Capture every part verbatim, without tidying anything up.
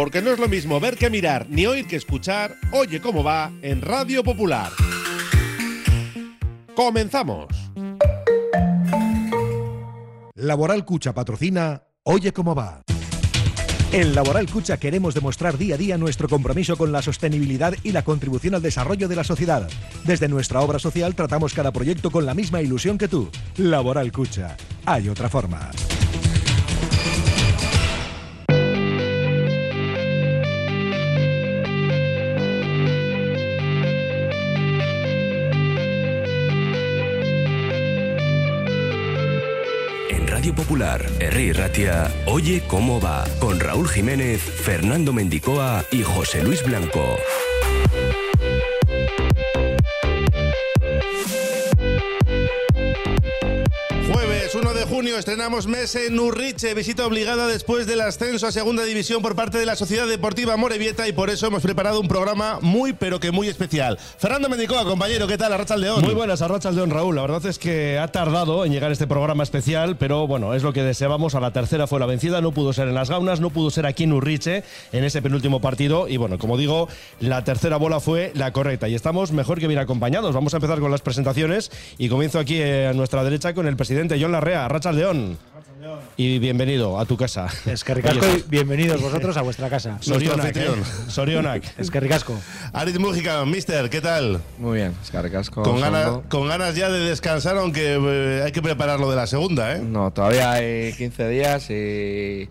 porque no es lo mismo ver que mirar, ni oír que escuchar. Oye cómo va en Radio Popular. ¡Comenzamos! Laboral Cucha patrocina Oye cómo va. En Laboral Cucha queremos demostrar día a día nuestro compromiso con la sostenibilidad y la contribución al desarrollo de la sociedad. Desde nuestra obra social tratamos cada proyecto con la misma ilusión que tú. Laboral Cucha. Hay otra forma. Radio Popular, Herri Ratia, Oye cómo va, con Raúl Jiménez, Fernando Mendicoa y José Luis Blanco. Jueves uno de junio estrenamos mes en Urriche, visita obligada después del ascenso a Segunda División por parte de la Sociedad Deportiva Amorebieta, y por eso hemos preparado un programa muy pero que muy especial. Fernando Mendicoa, compañero, ¿qué tal? Arratsaldeon. Muy buenas, Arratsaldeon, Raúl. La verdad es que ha tardado en llegar este programa especial, pero bueno, es lo que deseábamos. A la tercera fue la vencida, no pudo ser en Las Gaunas, no pudo ser aquí en Urriche en ese penúltimo partido, y bueno, como digo, la tercera bola fue la correcta y estamos mejor que bien acompañados. Vamos a empezar con las presentaciones y comienzo aquí a nuestra derecha con el presidente Jon Larrea. Arratsaldeon. Y bienvenido a tu casa. Es que ricasco y bienvenidos vosotros a vuestra casa. Sorionak, ¿eh? Sorionak. Es que ricasco. Aritz Mújica, mister, ¿qué tal? Muy bien, es que ricasco. Con ganas, con ganas ya de descansar, aunque eh, hay que preparar lo de la segunda, ¿eh? No, todavía hay quince días y,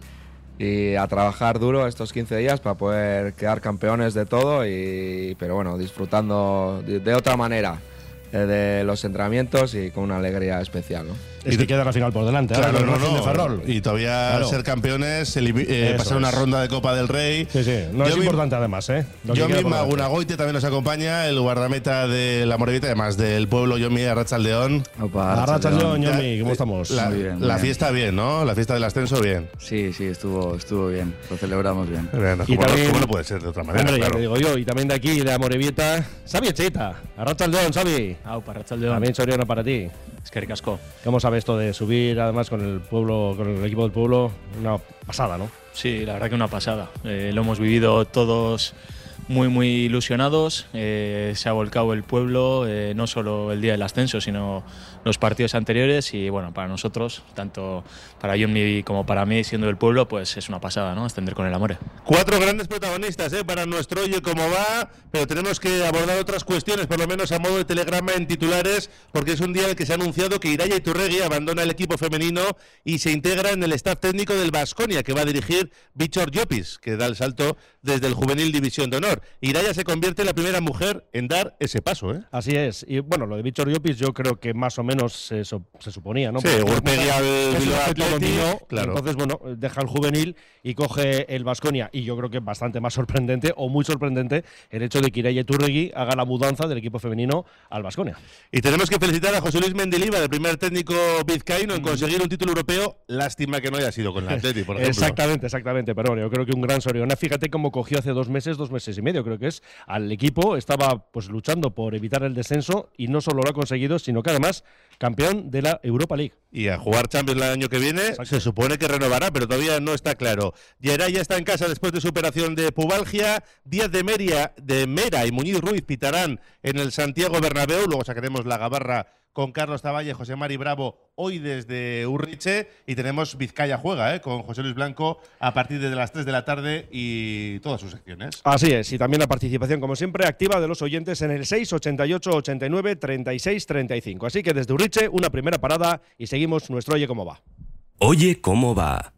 y a trabajar duro estos quince días para poder quedar campeones de todo, y, pero bueno, disfrutando de, de otra manera de los entrenamientos y con una alegría especial, ¿no? Es que queda la final por delante. Claro, ahora, no, no, de Ferrol. y todavía Claro. ser campeones, eh, pasar una es. ronda de Copa del Rey. Sí, sí, no Yo es mi, importante además, ¿eh? Lo Yo que queda misma, por delante. Gunagoite también nos acompaña, el guardameta de la Amorebieta, además del pueblo, Yomi, Arratsaldeon. Opa, Arratsaldeon, Ya, Yomi, ¿cómo estamos? La, Muy bien, muy la bien. fiesta bien, ¿no? La fiesta del ascenso bien. Sí, sí, estuvo, estuvo bien, lo celebramos bien. Bueno, Y ¿cómo, también- ¿Cómo no puede ser de otra manera? Hombre, ya Claro. te digo yo, y también de aquí, de Amorebieta, Xavi Echeta. Arratsaldeon, Xavi. Aupa, Arratsaldeon. También Soriano para ti. Es que ricasco. ¿Cómo sabes esto de subir además con el pueblo, con el equipo del pueblo? Una pasada, ¿no? Sí, la verdad que una pasada. Eh, lo hemos vivido todos muy, muy ilusionados. Eh, se ha volcado el pueblo, eh, no solo el día del ascenso, sino los partidos anteriores. Y bueno, para nosotros, tanto para Johnny como para mí, siendo del pueblo, pues es una pasada, ¿no? Ascender con el Amore. Cuatro grandes protagonistas, ¿eh? Para nuestro Oye cómo va, pero tenemos que abordar otras cuestiones, por lo menos a modo de telegrama en titulares, porque es un día en el que se ha anunciado que Irai Iturregui abandona el equipo femenino y se integra en el staff técnico del Baskonia, que va a dirigir Víctor Llopis, que da el salto desde el Juvenil División de Honor. Iraya se convierte en la primera mujer en dar ese paso, ¿eh? Así es. Y bueno, lo de Víctor Llopis yo creo que más o menos se, so- se suponía, ¿no? Sí, Porque Urpegui al es el Bilbao objetivo Athletic, continuo, claro. Entonces, bueno, deja el juvenil y coge el Baskonia. Y yo creo que es bastante más sorprendente, o muy sorprendente, el hecho de que Irai Iturregui haga la mudanza del equipo femenino al Baskonia. Y tenemos que felicitar a José Luis Mendilibar, el primer técnico vizcaíno en conseguir un título europeo. Lástima que no haya sido con el Athletic, por ejemplo. Exactamente, exactamente. Pero bueno, yo creo que un gran Soriona. Fíjate cómo cogió hace dos meses, dos meses y medio, creo que es, al equipo. Estaba pues luchando por evitar el descenso y no solo lo ha conseguido, sino que además campeón de la Europa League. Y a jugar Champions el año que viene. Exacto. Se supone que renovará, pero todavía no está claro. Geray ya está en casa después de su operación de pubalgia. Díaz de Meria, de Mera y Muñiz Ruiz pitarán en el Santiago Bernabéu. Luego sacaremos la gabarra con Carlos Taballe, José Mari Bravo, hoy desde Urriche. Y tenemos Vizcaya Juega, ¿eh? Con José Luis Blanco a partir de las tres de la tarde y todas sus secciones. Así es, y también la participación, como siempre, activa de los oyentes en el seis ochenta y ocho, ochenta y nueve, treinta y seis, treinta y cinco. Así que desde Urriche, una primera parada y seguimos nuestro Oye cómo va. Oye cómo va.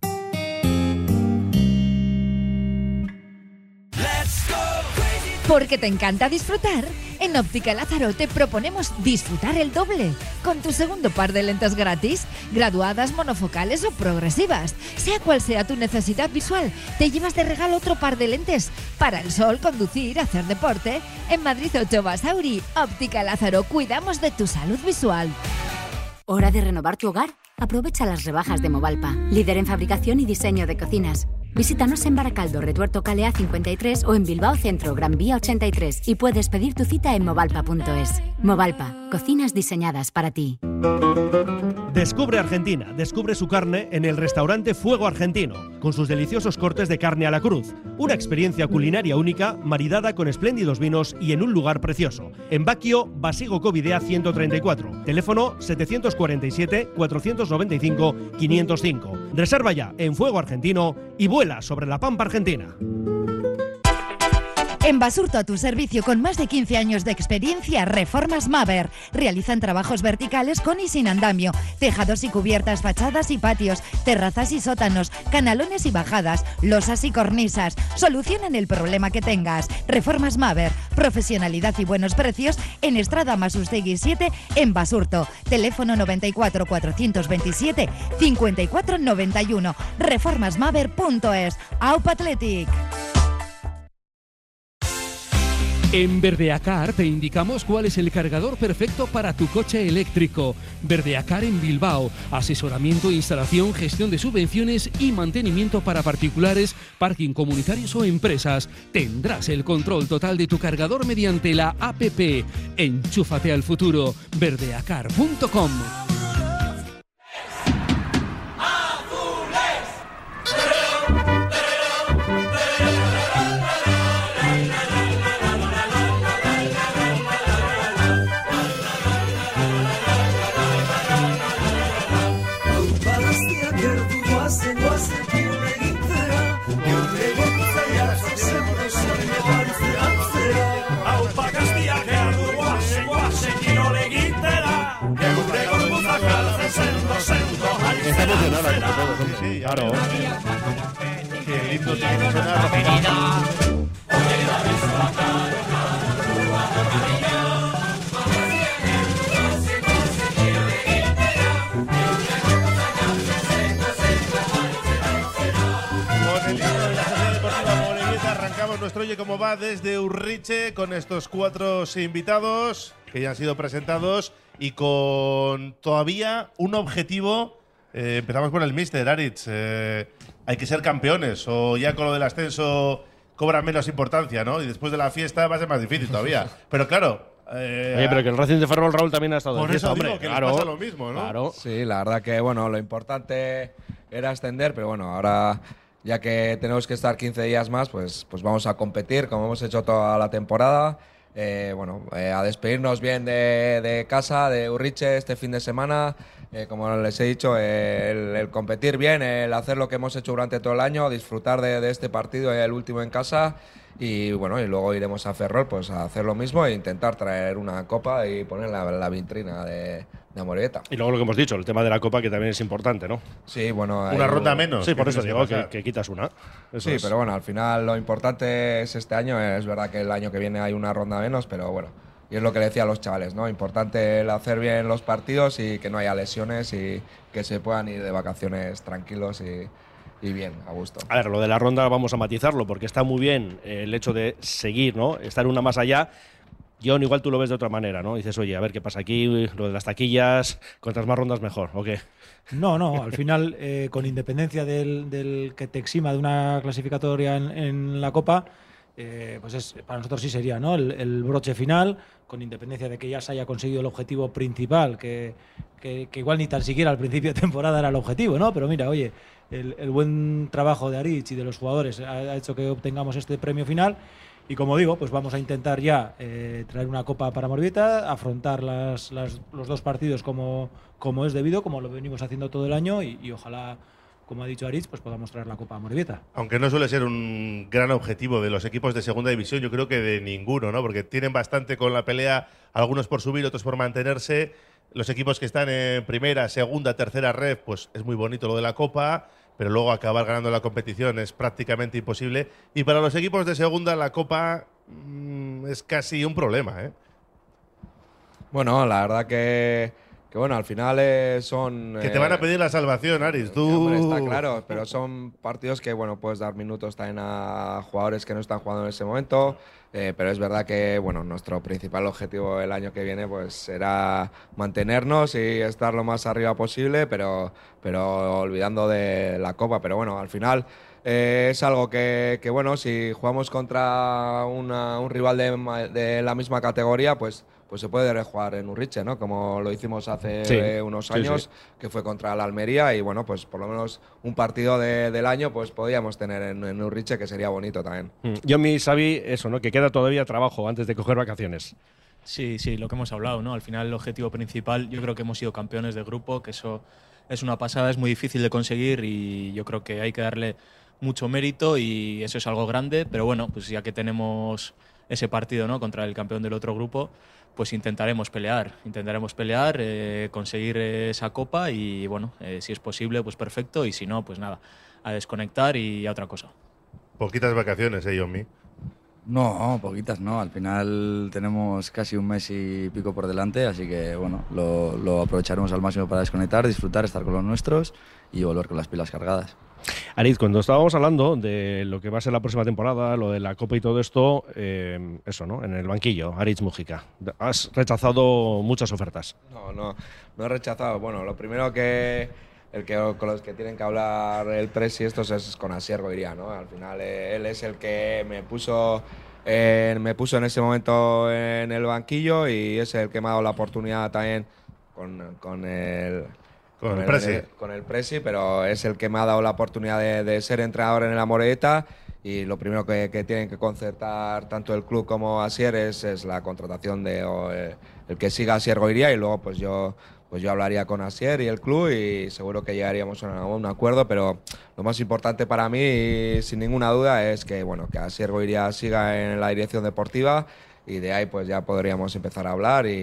Porque te encanta disfrutar, en Óptica Lázaro te proponemos disfrutar el doble, con tu segundo par de lentes gratis, graduadas, monofocales o progresivas. Sea cual sea tu necesidad visual, te llevas de regalo otro par de lentes para el sol, conducir, hacer deporte. En Madrid ocho Basauri, Óptica Lázaro, cuidamos de tu salud visual. ¿Hora de renovar tu hogar? Aprovecha las rebajas de Movalpa, líder en fabricación y diseño de cocinas. Visítanos en Baracaldo, Retuerto Calea cincuenta y tres o en Bilbao Centro, Gran Vía ochenta y tres y puedes pedir tu cita en movalpa punto es. Movalpa, cocinas diseñadas para ti. Descubre Argentina, descubre su carne en el restaurante Fuego Argentino, con sus deliciosos cortes de carne a la cruz. Una experiencia culinaria única, maridada con espléndidos vinos y en un lugar precioso. En Baquio, Basigo Covidea ciento treinta y cuatro. Teléfono setecientos cuarenta y siete, cuatrocientos noventa y cinco, quinientos cinco. Reserva ya en Fuego Argentino y vuela sobre la pampa argentina. En Basurto, a tu servicio con más de quince años de experiencia, Reformas Maver. Realizan trabajos verticales con y sin andamio, tejados y cubiertas, fachadas y patios, terrazas y sótanos, canalones y bajadas, losas y cornisas. Solucionan el problema que tengas. Reformas Maver, profesionalidad y buenos precios en Estrada Masustegui siete en Basurto. Teléfono noventa y cuatro, cuatrocientos veintisiete, cincuenta y cuatro noventa y uno. reformas maver punto es. Aupa Athletic. En Verdeacar te indicamos cuál es el cargador perfecto para tu coche eléctrico. Verdeacar en Bilbao. Asesoramiento, instalación, gestión de subvenciones y mantenimiento para particulares, parking comunitarios o empresas. Tendrás el control total de tu cargador mediante la app. Enchúfate al futuro. verdeacar punto com. Está emocionada como todos, hombre. Sí, claro. Qué lindo tiene que sonar. Con el himno de la Sociedad Deportiva Morevieta arrancamos nuestro Oye Cómo Va desde Urriche con estos cuatro invitados que ya han sido presentados y con todavía un objetivo. Eh, empezamos por el míster, Aritz. Eh, hay que ser campeones o ya con lo del ascenso cobra menos importancia, ¿no? Y después de la fiesta va a ser más difícil todavía. Pero claro… Eh, Oye, pero que el Racing de Ferrol, Raúl, también ha estado por de fiesta, eso hombre. digo que claro, les pasa lo mismo, ¿no? Claro. Sí, la verdad que, bueno, lo importante era ascender, pero bueno, ahora ya que tenemos que estar quince días más, pues, pues vamos a competir como hemos hecho toda la temporada. Eh, bueno, eh, a despedirnos bien de, de casa, de Urriche este fin de semana. Eh, como les he dicho, eh, el, el competir bien, el hacer lo que hemos hecho durante todo el año, disfrutar de, de este partido, el último en casa. Y bueno, y luego iremos a Ferrol pues a hacer lo mismo e intentar traer una copa y poner la, la vitrina de, de Amorebieta. Y luego lo que hemos dicho, el tema de la copa, que también es importante, ¿no? Sí, bueno… Una ronda menos. Sí, por eso digo que, que, que quitas una. Eso sí, es. pero bueno, al final lo importante es este año. Es verdad que el año que viene hay una ronda menos, pero bueno. Y es lo que le decía a los chavales, ¿no? Importante el hacer bien los partidos y que no haya lesiones y que se puedan ir de vacaciones tranquilos y… y bien, a gusto. A ver, lo de la ronda vamos a matizarlo, porque está muy bien eh, el hecho de seguir, ¿no? Estar una más allá. John, igual tú lo ves de otra manera, ¿no? Dices, oye, a ver qué pasa aquí, lo de las taquillas, cuantas más rondas mejor, ¿o qué? No, no, al final, eh, con independencia del, del que te exima de una clasificatoria en, en la Copa, eh, pues es, para nosotros sí sería, ¿no? El, el broche final, con independencia de que ya se haya conseguido el objetivo principal, que, que, que igual ni tan siquiera al principio de temporada era el objetivo, ¿no? Pero mira, oye… El, el buen trabajo de Aritz y de los jugadores ha, ha hecho que obtengamos este premio final y como digo, pues vamos a intentar ya eh, traer una copa para Amorebieta, afrontar las, las, los dos partidos como, como es debido, como lo venimos haciendo todo el año y, y ojalá, como ha dicho Aritz, pues podamos traer la copa a Amorebieta. Aunque no suele ser un gran objetivo de los equipos de segunda división, yo creo que de ninguno, ¿no? Porque tienen bastante con la pelea, algunos por subir, otros por mantenerse. Los equipos que están en primera, segunda, tercera ref, pues es muy bonito lo de la copa, pero luego acabar ganando la competición es prácticamente imposible. Y para los equipos de segunda, la copa mmm, es casi un problema, ¿eh? Bueno, la verdad que, que bueno, al final eh, son… Que te van a pedir la salvación, Aritz. Tú… Hombre, está claro, pero son partidos que, bueno, puedes dar minutos también a jugadores que no están jugando en ese momento. Eh, pero es verdad que bueno, nuestro principal objetivo el año que viene pues será mantenernos y estar lo más arriba posible, pero, pero olvidando de la Copa. Pero bueno, al final eh, es algo que, que, bueno, si jugamos contra una, un rival de, de la misma categoría, pues, pues se puede jugar en Urriche, ¿no? Como lo hicimos hace Sí, eh, unos años, sí, sí. que fue contra la Almería, y bueno, pues por lo menos un partido de, del año pues podíamos tener en, en Urriche, que sería bonito también. Mm. Yo mi Xavi, eso, ¿no? Que queda todavía trabajo antes de coger vacaciones. Sí, sí, lo que hemos hablado, ¿no? Al final el objetivo principal, yo creo que hemos sido campeones de grupo, que eso es una pasada, es muy difícil de conseguir y yo creo que hay que darle mucho mérito y eso es algo grande, pero bueno, pues ya que tenemos ese partido, ¿no? Contra el campeón del otro grupo, pues intentaremos pelear, intentaremos pelear, eh, conseguir esa copa y bueno, eh, si es posible, pues perfecto, y si no, pues nada, a desconectar y a otra cosa. Poquitas vacaciones, ¿eh, Yomi? No, poquitas no. Al final tenemos casi un mes y pico por delante, así que bueno, lo, lo aprovecharemos al máximo para desconectar, disfrutar, estar con los nuestros y volver con las pilas cargadas. Ariz, cuando estábamos hablando de lo que va a ser la próxima temporada, lo de la Copa y todo esto, eh, eso, ¿no? En el banquillo, Aritz Mújica, has rechazado muchas ofertas. No, no, no he rechazado. Bueno, lo primero que el que con los que tienen que hablar el presi estos es con Asier Goiría, ¿no? Al final eh, él es el que me puso eh, me puso en ese momento en el banquillo y es el que me ha dado la oportunidad también con, con el Con, con el, el presi. Con el presi, pero es el que me ha dado la oportunidad de, de ser entrenador en el Amorebieta, y lo primero que, que tienen que concertar tanto el club como Asier es, es la contratación de o el, el que siga Asier Goiría, y luego pues yo pues yo hablaría con Asier y el club y seguro que llegaríamos a un acuerdo, pero lo más importante para mí, sin ninguna duda, es que bueno, que Asier Goiría siga en la dirección deportiva, y de ahí pues ya podríamos empezar a hablar y,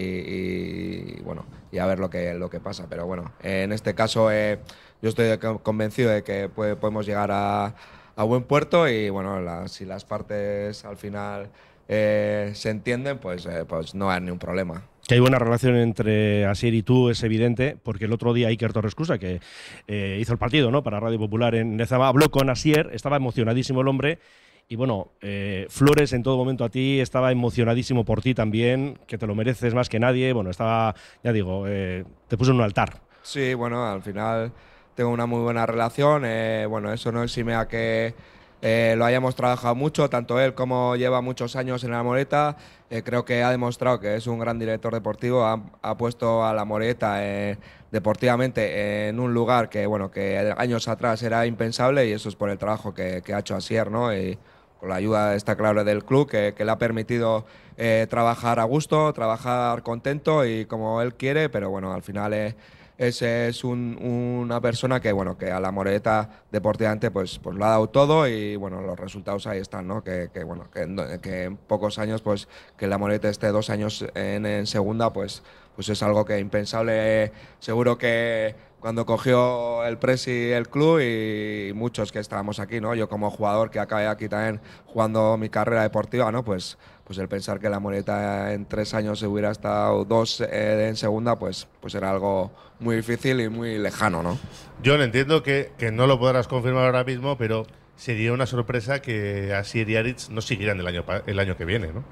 y bueno, y a ver lo que, lo que pasa. Pero bueno, en este caso eh, yo estoy convencido de que puede, podemos llegar a, a buen puerto, y bueno, la, si las partes al final eh, se entienden, pues, eh, pues no hay ningún problema. Que hay buena relación entre Asier y tú es evidente, porque el otro día Iker Torrescusa, que eh, hizo el partido, ¿no?, para Radio Popular en Lezama, habló con Asier, estaba emocionadísimo el hombre. Y bueno, eh, Flores en todo momento a ti estaba emocionadísimo por ti también, que te lo mereces más que nadie. Bueno, estaba, ya digo, eh, te puso en un altar. Sí, bueno, al final tengo una muy buena relación. Eh, bueno, eso no exime a que eh, lo hayamos trabajado mucho, tanto él como lleva muchos años en la Moreta. Eh, creo que ha demostrado que es un gran director deportivo, ha, ha puesto a la Moreta eh, deportivamente en un lugar que, bueno, que años atrás era impensable, y eso es por el trabajo que, que ha hecho Asier, ¿no? Y, con la ayuda, está claro, del club, que, que le ha permitido eh, trabajar a gusto, trabajar contento y como él quiere, pero bueno, al final eh, es, es un, una persona que, bueno, que a la Moreta deportivamente pues, pues lo ha dado todo, y bueno, los resultados ahí están, ¿no? Que, que bueno, que en, que en pocos años, pues que la Moreta esté dos años en, en segunda, pues, pues es algo que impensable. Seguro que cuando cogió el presi el club, y muchos que estábamos aquí, ¿no? Yo como jugador que acabé aquí también jugando mi carrera deportiva, ¿no? Pues, pues el pensar que la Moreta en tres años se hubiera estado dos eh, en segunda, pues, pues era algo muy difícil y muy lejano, ¿no? Yo entiendo que, que no lo podrás confirmar ahora mismo, pero sería una sorpresa que Asier y Aritz no siguieran el año, el año que viene, ¿no?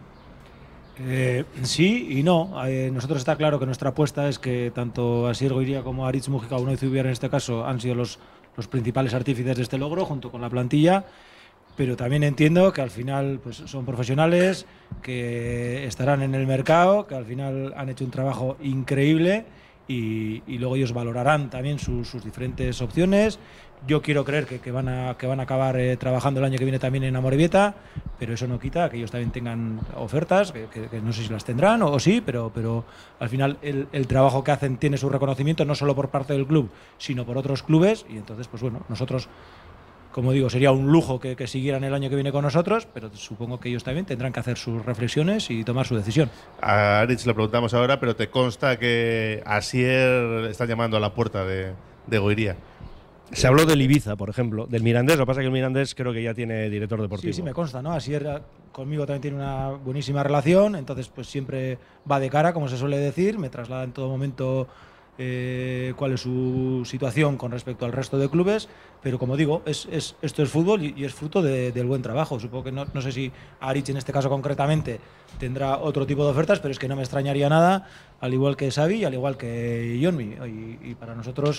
Eh, sí y no. Eh, nosotros está claro que nuestra apuesta es que tanto Asier Goiría como Aritz Mújica, uno y Zubiar en este caso, han sido los, los principales artífices de este logro junto con la plantilla, pero también entiendo que al final pues, son profesionales, que estarán en el mercado, que al final han hecho un trabajo increíble, y, y luego ellos valorarán también sus, sus diferentes opciones. Yo quiero creer que, que, van, a, que van a acabar eh, trabajando el año que viene también en Amorebieta, pero eso no quita que ellos también tengan ofertas, que, que, que no sé si las tendrán o, o sí, pero, pero al final el, el trabajo que hacen tiene su reconocimiento, no solo por parte del club, sino por otros clubes, y entonces, pues bueno, nosotros, como digo, sería un lujo que, que siguieran el año que viene con nosotros, pero supongo que ellos también tendrán que hacer sus reflexiones y tomar su decisión. A Aritz le preguntamos ahora, pero te consta que Asier está llamando a la puerta de, de Goiría. Se habló del Ibiza, por ejemplo, del Mirandés. Lo que pasa es que el Mirandés creo que ya tiene director deportivo. Sí, sí, me consta, ¿no? Asier conmigo también tiene una buenísima relación, entonces pues siempre va de cara, como se suele decir, me traslada en todo momento eh, cuál es su situación con respecto al resto de clubes, pero como digo, es, es, esto es fútbol y, y es fruto de, del buen trabajo. Supongo que no, no sé si Aritz en este caso concretamente tendrá otro tipo de ofertas, pero es que no me extrañaría nada, al igual que Xavi y al igual que Yonmi, y, y para nosotros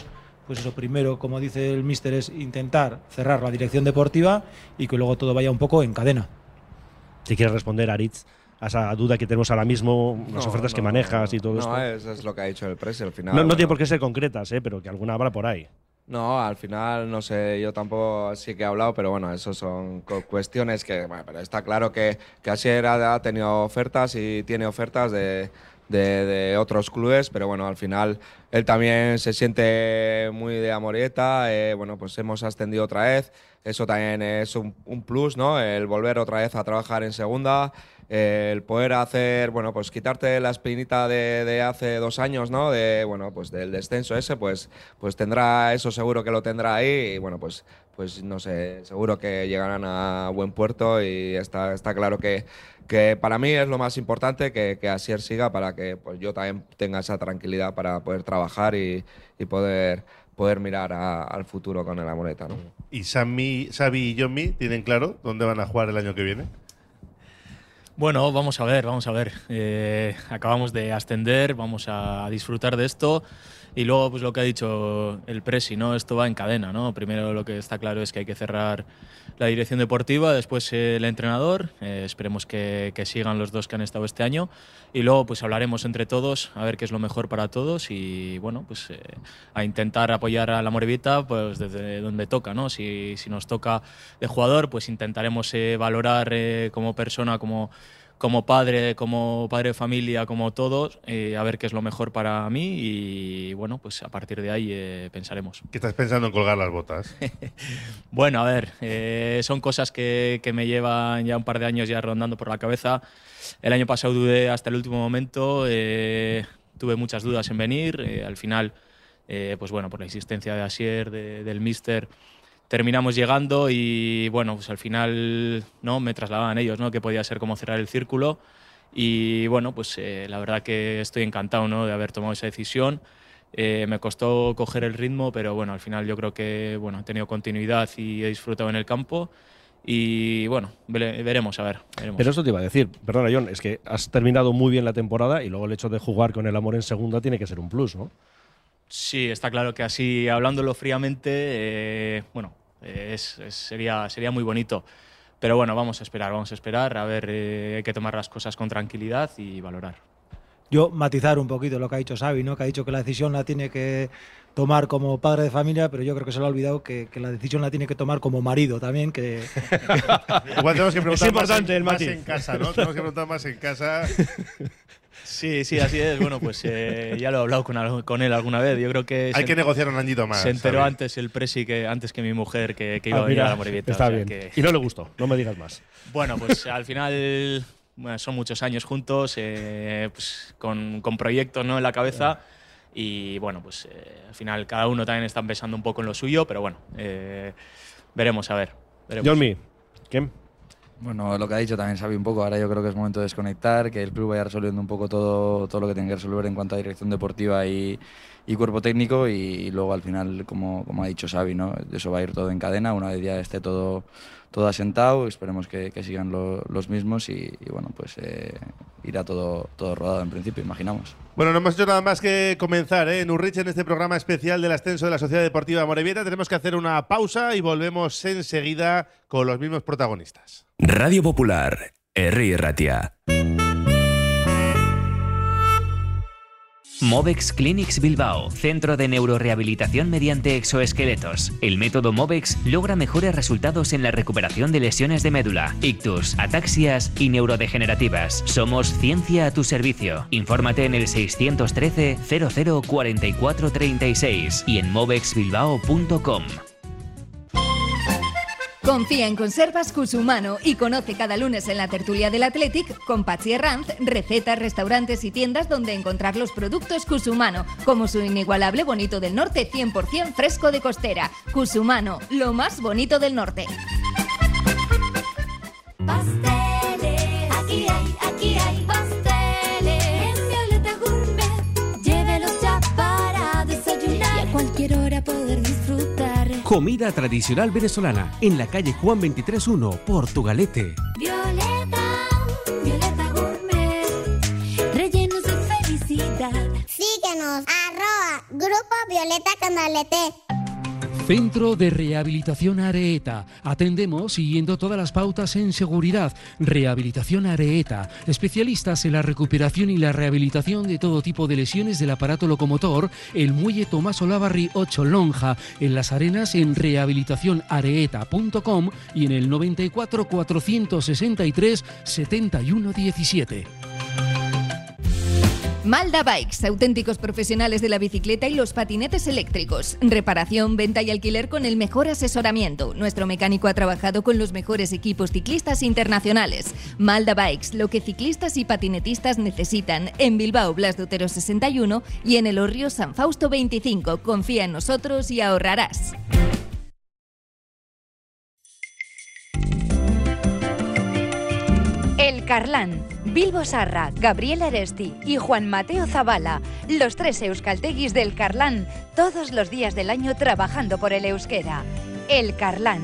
pues eso, primero, como dice el míster, es intentar cerrar la dirección deportiva y que luego todo vaya un poco en cadena. Si quieres responder, Aritz, a esa duda que tenemos ahora mismo, las No, ofertas no, que manejas y todo no, esto. No, eso es lo que ha dicho el presi al final. No, no bueno. tiene por qué ser concretas, ¿eh? Pero que alguna habrá por ahí. No, al final, no sé, yo tampoco sí que he hablado, pero bueno, eso son cu- cuestiones que, bueno, pero está claro que, que Asier ha, ha tenido ofertas y tiene ofertas de, de, de otros clubes, pero bueno, al final él también se siente muy de Amorebieta, eh, bueno, pues hemos ascendido otra vez, eso también es un, un plus, ¿no? El volver otra vez a trabajar en segunda, eh, el poder hacer, bueno, pues quitarte la espinita de, de hace dos años, ¿no? De, bueno, pues del descenso ese, pues, pues tendrá eso, seguro que lo tendrá ahí y bueno, pues, pues no sé, seguro que llegarán a buen puerto y está, está claro que, que para mí es lo más importante que, que Asier siga para que pues yo también tenga esa tranquilidad para poder trabajar y, y poder, poder mirar a, al futuro con el Amorebieta, ¿no? ¿Y Sammy, Xavi y Jonmi tienen claro dónde van a jugar el año que viene? Bueno, vamos a ver, vamos a ver. Eh, acabamos de ascender, vamos a disfrutar de esto y luego, pues lo que ha dicho el presi, ¿no? Esto va en cadena, ¿no? Primero lo que está claro es que hay que cerrar la dirección deportiva, después el entrenador, eh, esperemos que, que sigan los dos que han estado este año y luego pues hablaremos entre todos a ver qué es lo mejor para todos y bueno, pues eh, a intentar apoyar a la Amorebieta pues desde donde toca, ¿no? Si, si nos toca de jugador, pues intentaremos eh, valorar eh, como persona, como como padre, como padre de familia, como todos, eh, a ver qué es lo mejor para mí y bueno, pues a partir de ahí eh, pensaremos. ¿Qué estás pensando en colgar las botas? Bueno, a ver, eh, son cosas que, que me llevan ya un par de años ya rondando por la cabeza. El año pasado dudé hasta el último momento, eh, tuve muchas dudas en venir, eh, al final, eh, pues bueno, por la insistencia de Asier, de, del míster, terminamos llegando y bueno, pues al final no me trasladaban ellos, ¿no? Que podía ser como cerrar el círculo y bueno, pues eh, la verdad que estoy encantado, ¿no? De haber tomado esa decisión. Eh, me costó coger el ritmo, pero bueno, al final yo creo que bueno, he tenido continuidad y he disfrutado en el campo y bueno, vere, veremos, a ver. Veremos. Pero eso te iba a decir, perdona John, es que has terminado muy bien la temporada y luego el hecho de jugar con el Amor en segunda tiene que ser un plus, ¿no? Sí, está claro que así, hablándolo fríamente, eh, bueno, eh, es, es, sería, sería muy bonito. Pero bueno, vamos a esperar, vamos a esperar, a ver, eh, hay que tomar las cosas con tranquilidad y valorar. Yo matizar un poquito lo que ha dicho Xavi, ¿no? Que ha dicho que la decisión la tiene que tomar como padre de familia, pero yo creo que se le ha olvidado que, que la decisión la tiene que tomar como marido también. Que, Igual tenemos que preguntar es importante más, en, el más matiz. en casa, ¿no? Tenemos que preguntar más en casa. Sí, sí, así es. Bueno, pues eh, ya lo he hablado con, con él alguna vez. Yo creo que hay se, que negociar un añito más. Se enteró ¿sabes? antes el presi que antes que mi mujer que, que iba Ah, a venir mira, a la Amorebieta. está o sea bien. que- Y no le gustó, no me digas más. Bueno, pues al final bueno, son muchos años juntos, eh, pues, con, con proyectos, ¿no? En la cabeza. Y bueno, pues eh, al final cada uno también está pensando un poco en lo suyo, pero bueno, eh, veremos, a ver. Veremos. Jonmi, ¿qué? Bueno, lo que ha dicho también Xavi un poco, ahora yo creo que es momento de desconectar, que el club vaya resolviendo un poco todo, todo lo que tiene que resolver en cuanto a dirección deportiva y, y cuerpo técnico y, y luego al final, como, como ha dicho Xavi, ¿no? Eso va a ir todo en cadena, una vez ya esté todo, todo asentado, esperemos que, que sigan lo, los mismos y, y bueno, pues eh, irá todo, todo rodado en principio, imaginamos. Bueno, no hemos hecho nada más que comenzar ¿eh? en Urrich, en este programa especial del ascenso de la Sociedad Deportiva Amorebieta. Tenemos que hacer una pausa y volvemos enseguida con los mismos protagonistas. Radio Popular, Herri Ratia. Movex Clinics Bilbao, centro de neurorehabilitación mediante exoesqueletos. El método Movex logra mejores resultados en la recuperación de lesiones de médula, ictus, ataxias y neurodegenerativas. Somos ciencia a tu servicio. Infórmate en el seiscientos trece cero cero cuarenta y cuatro treinta y seis y en movex bilbao punto com. Confía en Conservas Cusumano y conoce cada lunes en la tertulia del Athletic con Patxi Herranz recetas, restaurantes y tiendas donde encontrar los productos Cusumano, como su inigualable bonito del norte cien por ciento fresco de costera. Cusumano, lo más bonito del norte. Pasteles, aquí hay, aquí hay pasteles. En Violeta Gourmet, llévelos ya para desayunar y a cualquier hora poder disfrutar. Comida tradicional venezolana en la calle Juan veintitrés uno, Portugalete. Violeta, Violeta Gourmet, rellenos de felicidad. felicidad. Síguenos, arroba Grupo Violeta Canalete. Centro de Rehabilitación Areeta. Atendemos siguiendo todas las pautas en seguridad. Rehabilitación Areeta. Especialistas en la recuperación y la rehabilitación de todo tipo de lesiones del aparato locomotor. El muelle Tomás Olavarri ocho Lonja. En Las Arenas en rehabilitación areeta punto com y en el noventa y cuatro, cuatrocientos sesenta y tres, setenta y uno diecisiete. Malda Bikes, auténticos profesionales de la bicicleta y los patinetes eléctricos. Reparación, venta y alquiler con el mejor asesoramiento. Nuestro mecánico ha trabajado con los mejores equipos ciclistas internacionales. Malda Bikes, lo que ciclistas y patinetistas necesitan. En Bilbao, Blas de Otero sesenta y uno y en El Hórreo, San Fausto veinticinco. Confía en nosotros y ahorrarás. El Carlán, Bilbo Sarra, Gabriel Aresti y Juan Mateo Zavala, los tres euskalteguis del Carlán, todos los días del año trabajando por el euskera. El Carlán.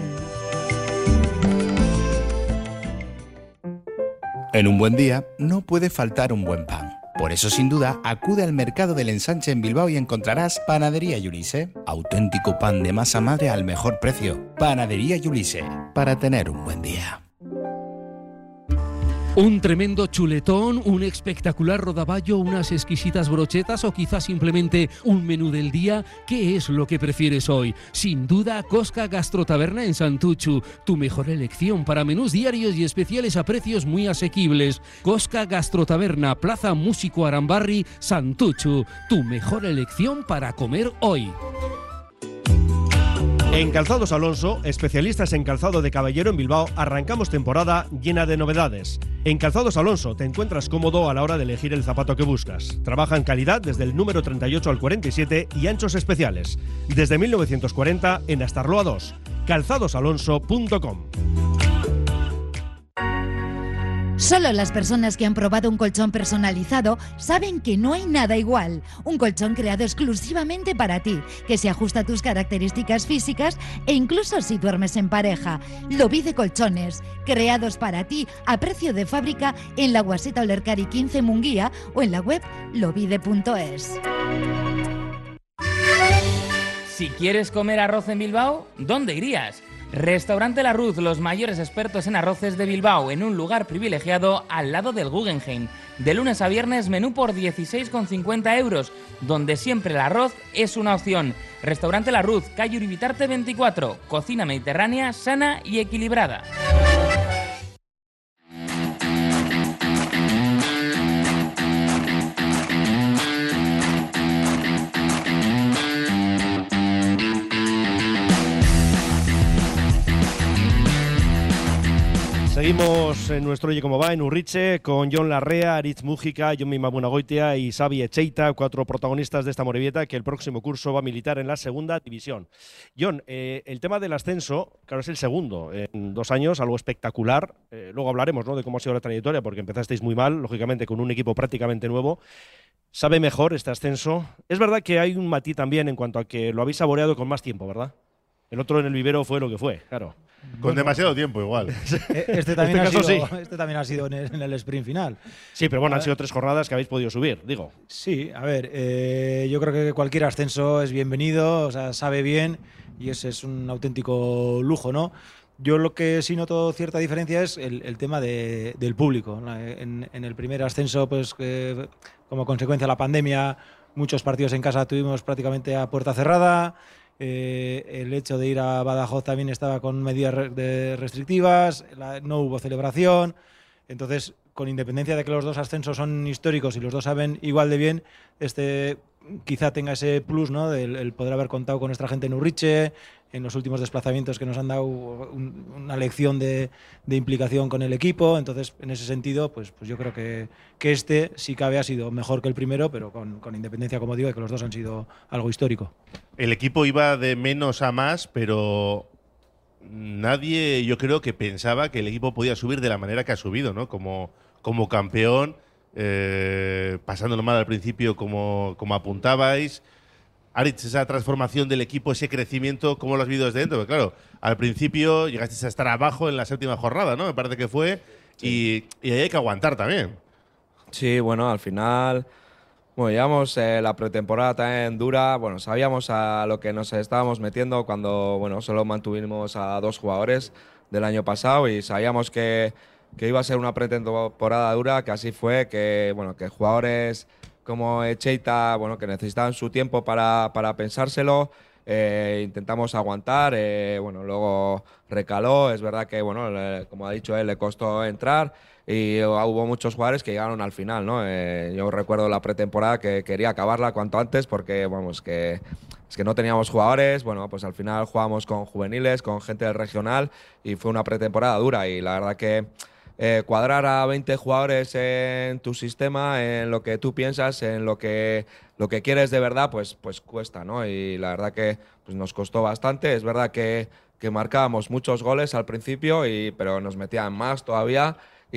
En un buen día no puede faltar un buen pan. Por eso, sin duda, acude al Mercado del Ensanche en Bilbao y encontrarás Panadería Yulise. Auténtico pan de masa madre al mejor precio. Panadería Yulise, para tener un buen día. Un tremendo chuletón, un espectacular rodaballo, unas exquisitas brochetas o quizás simplemente un menú del día. ¿Qué es lo que prefieres hoy? Sin duda, Cosca Gastrotaberna en Santuchu, tu mejor elección para menús diarios y especiales a precios muy asequibles. Cosca Gastrotaberna, Plaza Músico Arambarri, Santuchu, tu mejor elección para comer hoy. En Calzados Alonso, especialistas en calzado de caballero en Bilbao, arrancamos temporada llena de novedades. En Calzados Alonso te encuentras cómodo a la hora de elegir el zapato que buscas. Trabajan calidad desde el número treinta y ocho al cuarenta y siete y anchos especiales. Desde mil novecientos cuarenta en Astarloa dos. calzados alonso punto com. Solo las personas que han probado un colchón personalizado saben que no hay nada igual. Un colchón creado exclusivamente para ti, que se ajusta a tus características físicas e incluso si duermes en pareja. Lobide Colchones, creados para ti a precio de fábrica en la Guaseta Olercari quince Munguía o en la web lobide punto es. Si quieres comer arroz en Bilbao, ¿dónde irías? Restaurante La Ruz, los mayores expertos en arroces de Bilbao, en un lugar privilegiado al lado del Guggenheim. De lunes a viernes, menú por dieciséis con cincuenta euros, donde siempre el arroz es una opción. Restaurante La Ruz, calle Uribitarte veinticuatro, cocina mediterránea, sana y equilibrada. Seguimos en nuestro Oye Cómo Va en Urriche con Jon Larrea, Aritz Mújica, Jon Mabunagoitia y Xavi Echeita, cuatro protagonistas de esta Morevieta que el próximo curso va a militar en la segunda división. Jon, eh, el tema del ascenso, claro, es el segundo en dos años, algo espectacular. Eh, luego hablaremos, ¿no?, de cómo ha sido la trayectoria, porque empezasteis muy mal, lógicamente con un equipo prácticamente nuevo. ¿Sabe mejor este ascenso? Es verdad que hay un matiz también en cuanto a que lo habéis saboreado con más tiempo, ¿verdad? El otro en el vivero fue lo que fue, claro. Con bueno, demasiado tiempo igual. Este también, este, ha sido, sí. este también ha sido en el, en el sprint final. Sí, pero bueno, han sido tres jornadas que habéis podido subir, digo. Sí, a ver, eh, yo creo que cualquier ascenso es bienvenido, o sea, sabe bien y ese es un auténtico lujo, ¿no? Yo lo que sí noto cierta diferencia es el, el tema de, del público. En, en el primer ascenso, pues eh, como consecuencia de la pandemia, muchos partidos en casa tuvimos prácticamente a puerta cerrada. Eh, el hecho de ir a Badajoz también estaba con medidas re de restrictivas, la, no hubo celebración. Entonces, con independencia de que los dos ascensos son históricos y los dos saben igual de bien, este quizá tenga ese plus, ¿no?, del el poder haber contado con nuestra gente en Urriche, en los últimos desplazamientos que nos han dado un, una lección de, de implicación con el equipo. Entonces, en ese sentido, pues, pues yo creo que, que este, si cabe, ha sido mejor que el primero, pero con, con independencia, como digo, de que los dos han sido algo histórico. El equipo iba de menos a más, pero nadie, yo creo, que pensaba que el equipo podía subir de la manera que ha subido, ¿no? Como, como campeón, eh, pasándolo mal al principio, como, como apuntabais. Aritz, esa transformación del equipo, ese crecimiento, ¿cómo lo has vivido desde dentro? Porque claro, al principio llegasteis a estar abajo en la séptima jornada, ¿no? Me parece que fue. Sí. Y, y ahí hay que aguantar también. Sí, bueno, al final Bueno, llevamos eh, la pretemporada también dura. Bueno, sabíamos a lo que nos estábamos metiendo cuando, bueno, solo mantuvimos a dos jugadores del año pasado y sabíamos que, que iba a ser una pretemporada dura, que así fue, que, bueno, que jugadores como Echeita, bueno, que necesitaban su tiempo para, para pensárselo. Eh, intentamos aguantar, eh, bueno, luego recaló. Es verdad que, bueno, le, como ha dicho él, le costó entrar. Y hubo muchos jugadores que llegaron al final, ¿no? Eh, yo recuerdo la pretemporada que quería acabarla cuanto antes porque, vamos, que es que no teníamos jugadores. Bueno, pues al final jugamos con juveniles, con gente del regional y fue una pretemporada dura. Y la verdad que eh, cuadrar a veinte jugadores en tu sistema, en lo que tú piensas, en lo que, lo que quieres de verdad, pues, pues cuesta, ¿no? Y la verdad que pues, nos costó bastante. Es verdad que, que marcábamos muchos goles al principio, y, pero nos metían más todavía.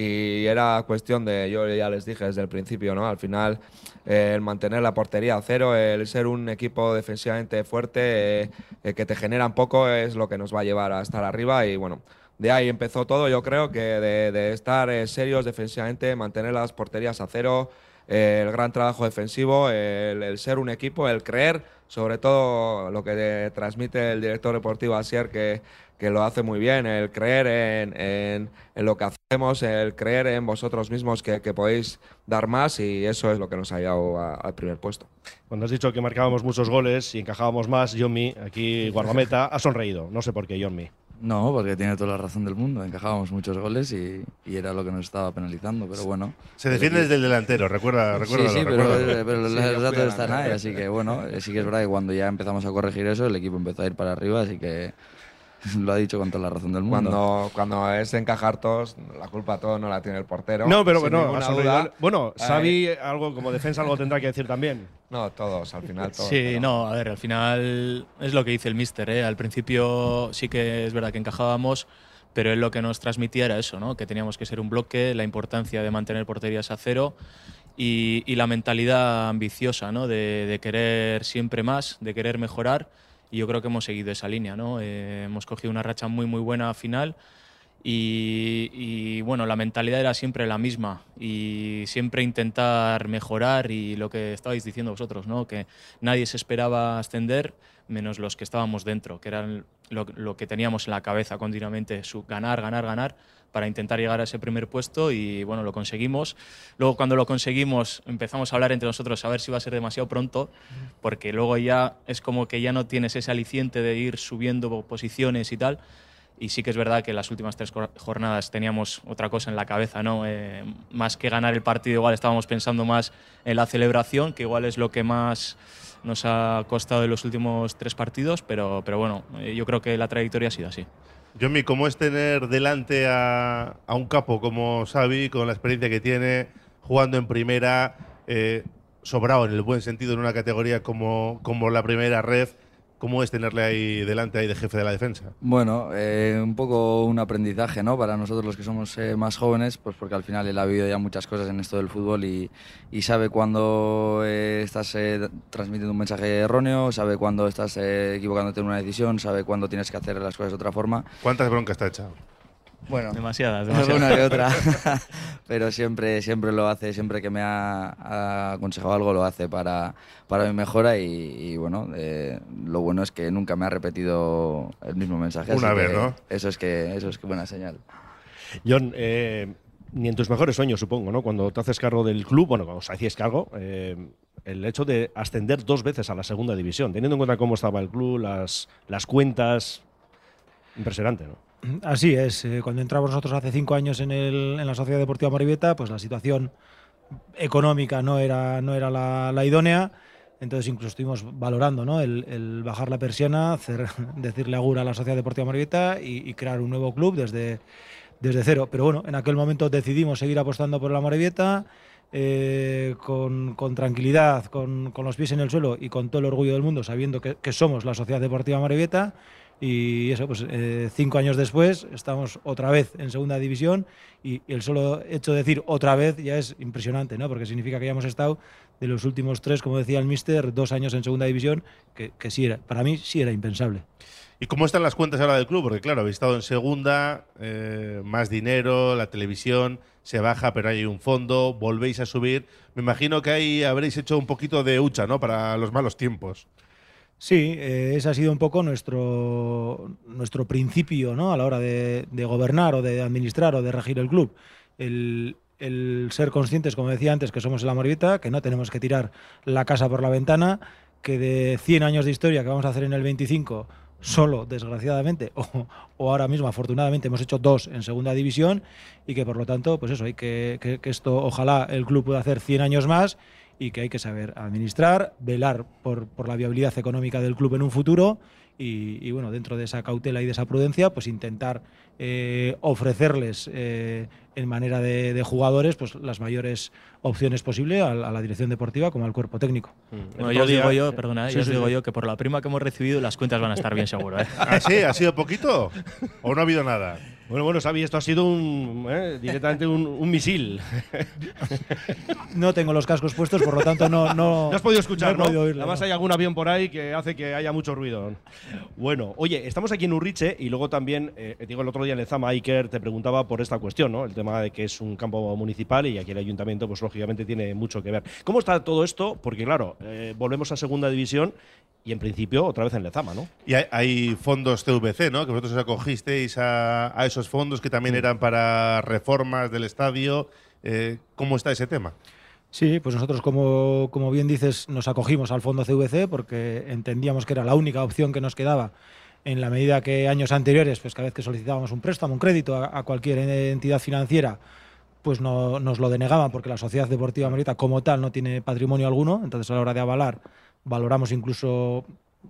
Y era cuestión de, yo ya les dije desde el principio, ¿no? Al final, eh, el mantener la portería a cero, el ser un equipo defensivamente fuerte, eh, eh, que te generan poco, es lo que nos va a llevar a estar arriba. Y bueno, de ahí empezó todo, yo creo, que de, de estar eh, serios defensivamente, mantener las porterías a cero, eh, el gran trabajo defensivo, el, el ser un equipo, el creer, sobre todo lo que transmite el director deportivo Asier, que que lo hace muy bien, el creer en, en, en lo que hacemos, el creer en vosotros mismos que, que podéis dar más, y eso es lo que nos ha llevado a, al primer puesto. Cuando has dicho que marcábamos muchos goles y encajábamos más, Jonmi, aquí guardameta, ha sonreído. No sé por qué, Jonmi. No, porque tiene toda la razón del mundo. Encajábamos muchos goles y, y era lo que nos estaba penalizando, pero bueno. Se defiende desde el delantero, recuerda, recuerda. Sí, sí, pero, pero sí, los datos están ahí, así que bueno, sí que es verdad que cuando ya empezamos a corregir eso, el equipo empezó a ir para arriba, así que lo ha dicho con toda la razón del mundo. Cuando, cuando es encajar todos, la culpa todo no la tiene el portero. No, pero sin bueno, ninguna ha sonreído. duda. Bueno, Eh, Xavi, algo como defensa, algo tendrá que decir también. No, todos, al final todos. Sí, pero- no, a ver, al final es lo que dice el míster, ¿eh? Al principio sí que es verdad que encajábamos, pero él lo que nos transmitía era eso, ¿no? Que teníamos que ser un bloque, la importancia de mantener porterías a cero y, y la mentalidad ambiciosa, ¿no? De, de querer siempre más, de querer mejorar, y yo creo que hemos seguido esa línea, ¿no? Eh, hemos cogido una racha muy muy buena final. Y, y, bueno, la mentalidad era siempre la misma y siempre intentar mejorar, y lo que estabais diciendo vosotros, ¿no? Que nadie se esperaba ascender menos los que estábamos dentro, que eran lo, lo que teníamos en la cabeza continuamente, su ganar, ganar, ganar para intentar llegar a ese primer puesto, y bueno, lo conseguimos. Luego cuando lo conseguimos empezamos a hablar entre nosotros a ver si iba a ser demasiado pronto, porque luego ya es como que ya no tienes ese aliciente de ir subiendo posiciones y tal. Y sí que es verdad que en las últimas tres jornadas teníamos otra cosa en la cabeza, ¿no? Eh, más que ganar el partido, igual estábamos pensando más en la celebración, que igual es lo que más nos ha costado en los últimos tres partidos, pero, pero bueno, eh, yo creo que la trayectoria ha sido así. Jonmi, ¿cómo es tener delante a, a un capo como Xavi, con la experiencia que tiene, jugando en primera, eh, sobrado en el buen sentido en una categoría como, como la primera red? ¿Cómo es tenerle ahí delante, ahí de jefe de la defensa? Bueno, eh, un poco un aprendizaje, ¿no? Para nosotros los que somos eh, más jóvenes, pues porque al final él ha vivido ya muchas cosas en esto del fútbol y, y sabe cuando eh, estás eh, transmitiendo un mensaje erróneo, sabe cuando estás eh, equivocándote en una decisión, sabe cuando tienes que hacer las cosas de otra forma. ¿Cuántas broncas te ha echado? Bueno, demasiadas, demasiadas. Alguna que otra, pero siempre, siempre lo hace, siempre que me ha, ha aconsejado algo lo hace para, para mi mejora, y, y bueno, eh, lo bueno es que nunca me ha repetido el mismo mensaje. Una así vez, que ¿no? Eso es que, eso es que buena señal. John, eh, ni en tus mejores sueños, supongo, ¿no? Cuando te haces cargo del club, bueno, cuando os hacíais cargo, eh, el hecho de ascender dos veces a la segunda división, teniendo en cuenta cómo estaba el club, las, las cuentas, impresionante, ¿no? Así es, eh, cuando entramos nosotros hace cinco años en, el, en la Sociedad Deportiva Amorebieta, pues la situación económica no era, no era la, la idónea, entonces incluso estuvimos valorando, ¿no? el, el bajar la persiana, hacer, decirle agur a la Sociedad Deportiva Amorebieta y, y crear un nuevo club desde, desde cero. Pero bueno, en aquel momento decidimos seguir apostando por la Amorebieta, eh, con, con tranquilidad, con, con los pies en el suelo y con todo el orgullo del mundo, sabiendo que, que somos la Sociedad Deportiva Amorebieta. Y eso, pues eh, cinco años después estamos otra vez en segunda división, y, y el solo hecho de decir otra vez ya es impresionante, ¿no? Porque significa que ya hemos estado de los últimos tres, como decía el míster, dos años en segunda división, que, que sí era, para mí sí era impensable. ¿Y cómo están las cuentas ahora del club? Porque claro, habéis estado en segunda, eh, más dinero, la televisión, se baja, pero hay un fondo, volvéis a subir. Me imagino que ahí habréis hecho un poquito de hucha, ¿no?, para los malos tiempos. Sí, eh, ese ha sido un poco nuestro, nuestro principio, ¿no?, a la hora de, de gobernar o de administrar o de regir el club. El, el ser conscientes, como decía antes, que somos el Amorebieta, que no tenemos que tirar la casa por la ventana, que de cien años de historia que vamos a hacer en el veinticinco, solo, desgraciadamente, o, o ahora mismo, afortunadamente, hemos hecho dos en segunda división, y que por lo tanto, pues eso, hay que, que, que esto, ojalá el club pueda hacer cien años más, y que hay que saber administrar, velar por, por la viabilidad económica del club en un futuro y, y bueno, dentro de esa cautela y de esa prudencia, pues intentar eh, ofrecerles eh, en manera de, de jugadores pues las mayores opciones posibles a, a la dirección deportiva como al cuerpo técnico. Bueno, yo os digo yo, perdona, sí, yo os sí, digo sí. yo que por la prima que hemos recibido las cuentas van a estar bien seguro, ¿eh? ¿Ah, sí? ¿Ha sido poquito? ¿O no ha habido nada? Bueno, bueno, Xavi, esto ha sido un, eh, directamente un, un misil. No tengo los cascos puestos, por lo tanto no… No, no has podido escuchar, no, ¿no? He oírlo, Además no. hay algún avión por ahí que hace que haya mucho ruido. Bueno, oye, estamos aquí en Urriche y luego también, eh, digo, el otro día en Lezama, Iker te preguntaba por esta cuestión, ¿no? El tema de que es un campo municipal y aquí el ayuntamiento, pues lógicamente tiene mucho que ver. ¿Cómo está todo esto? Porque claro, eh, volvemos a segunda división y en principio otra vez en Lezama, ¿no? Y hay, hay fondos C V C, ¿no?, que vosotros os acogisteis a, a esos fondos que también eran para reformas del estadio. Eh, ¿Cómo está ese tema? Sí, pues nosotros, como, como bien dices, nos acogimos al fondo C V C porque entendíamos que era la única opción que nos quedaba, en la medida que años anteriores, pues cada vez que solicitábamos un préstamo, un crédito a, a cualquier entidad financiera, pues no, nos lo denegaban porque la Sociedad Deportiva Amorebieta como tal no tiene patrimonio alguno. Entonces, a la hora de avalar, valoramos incluso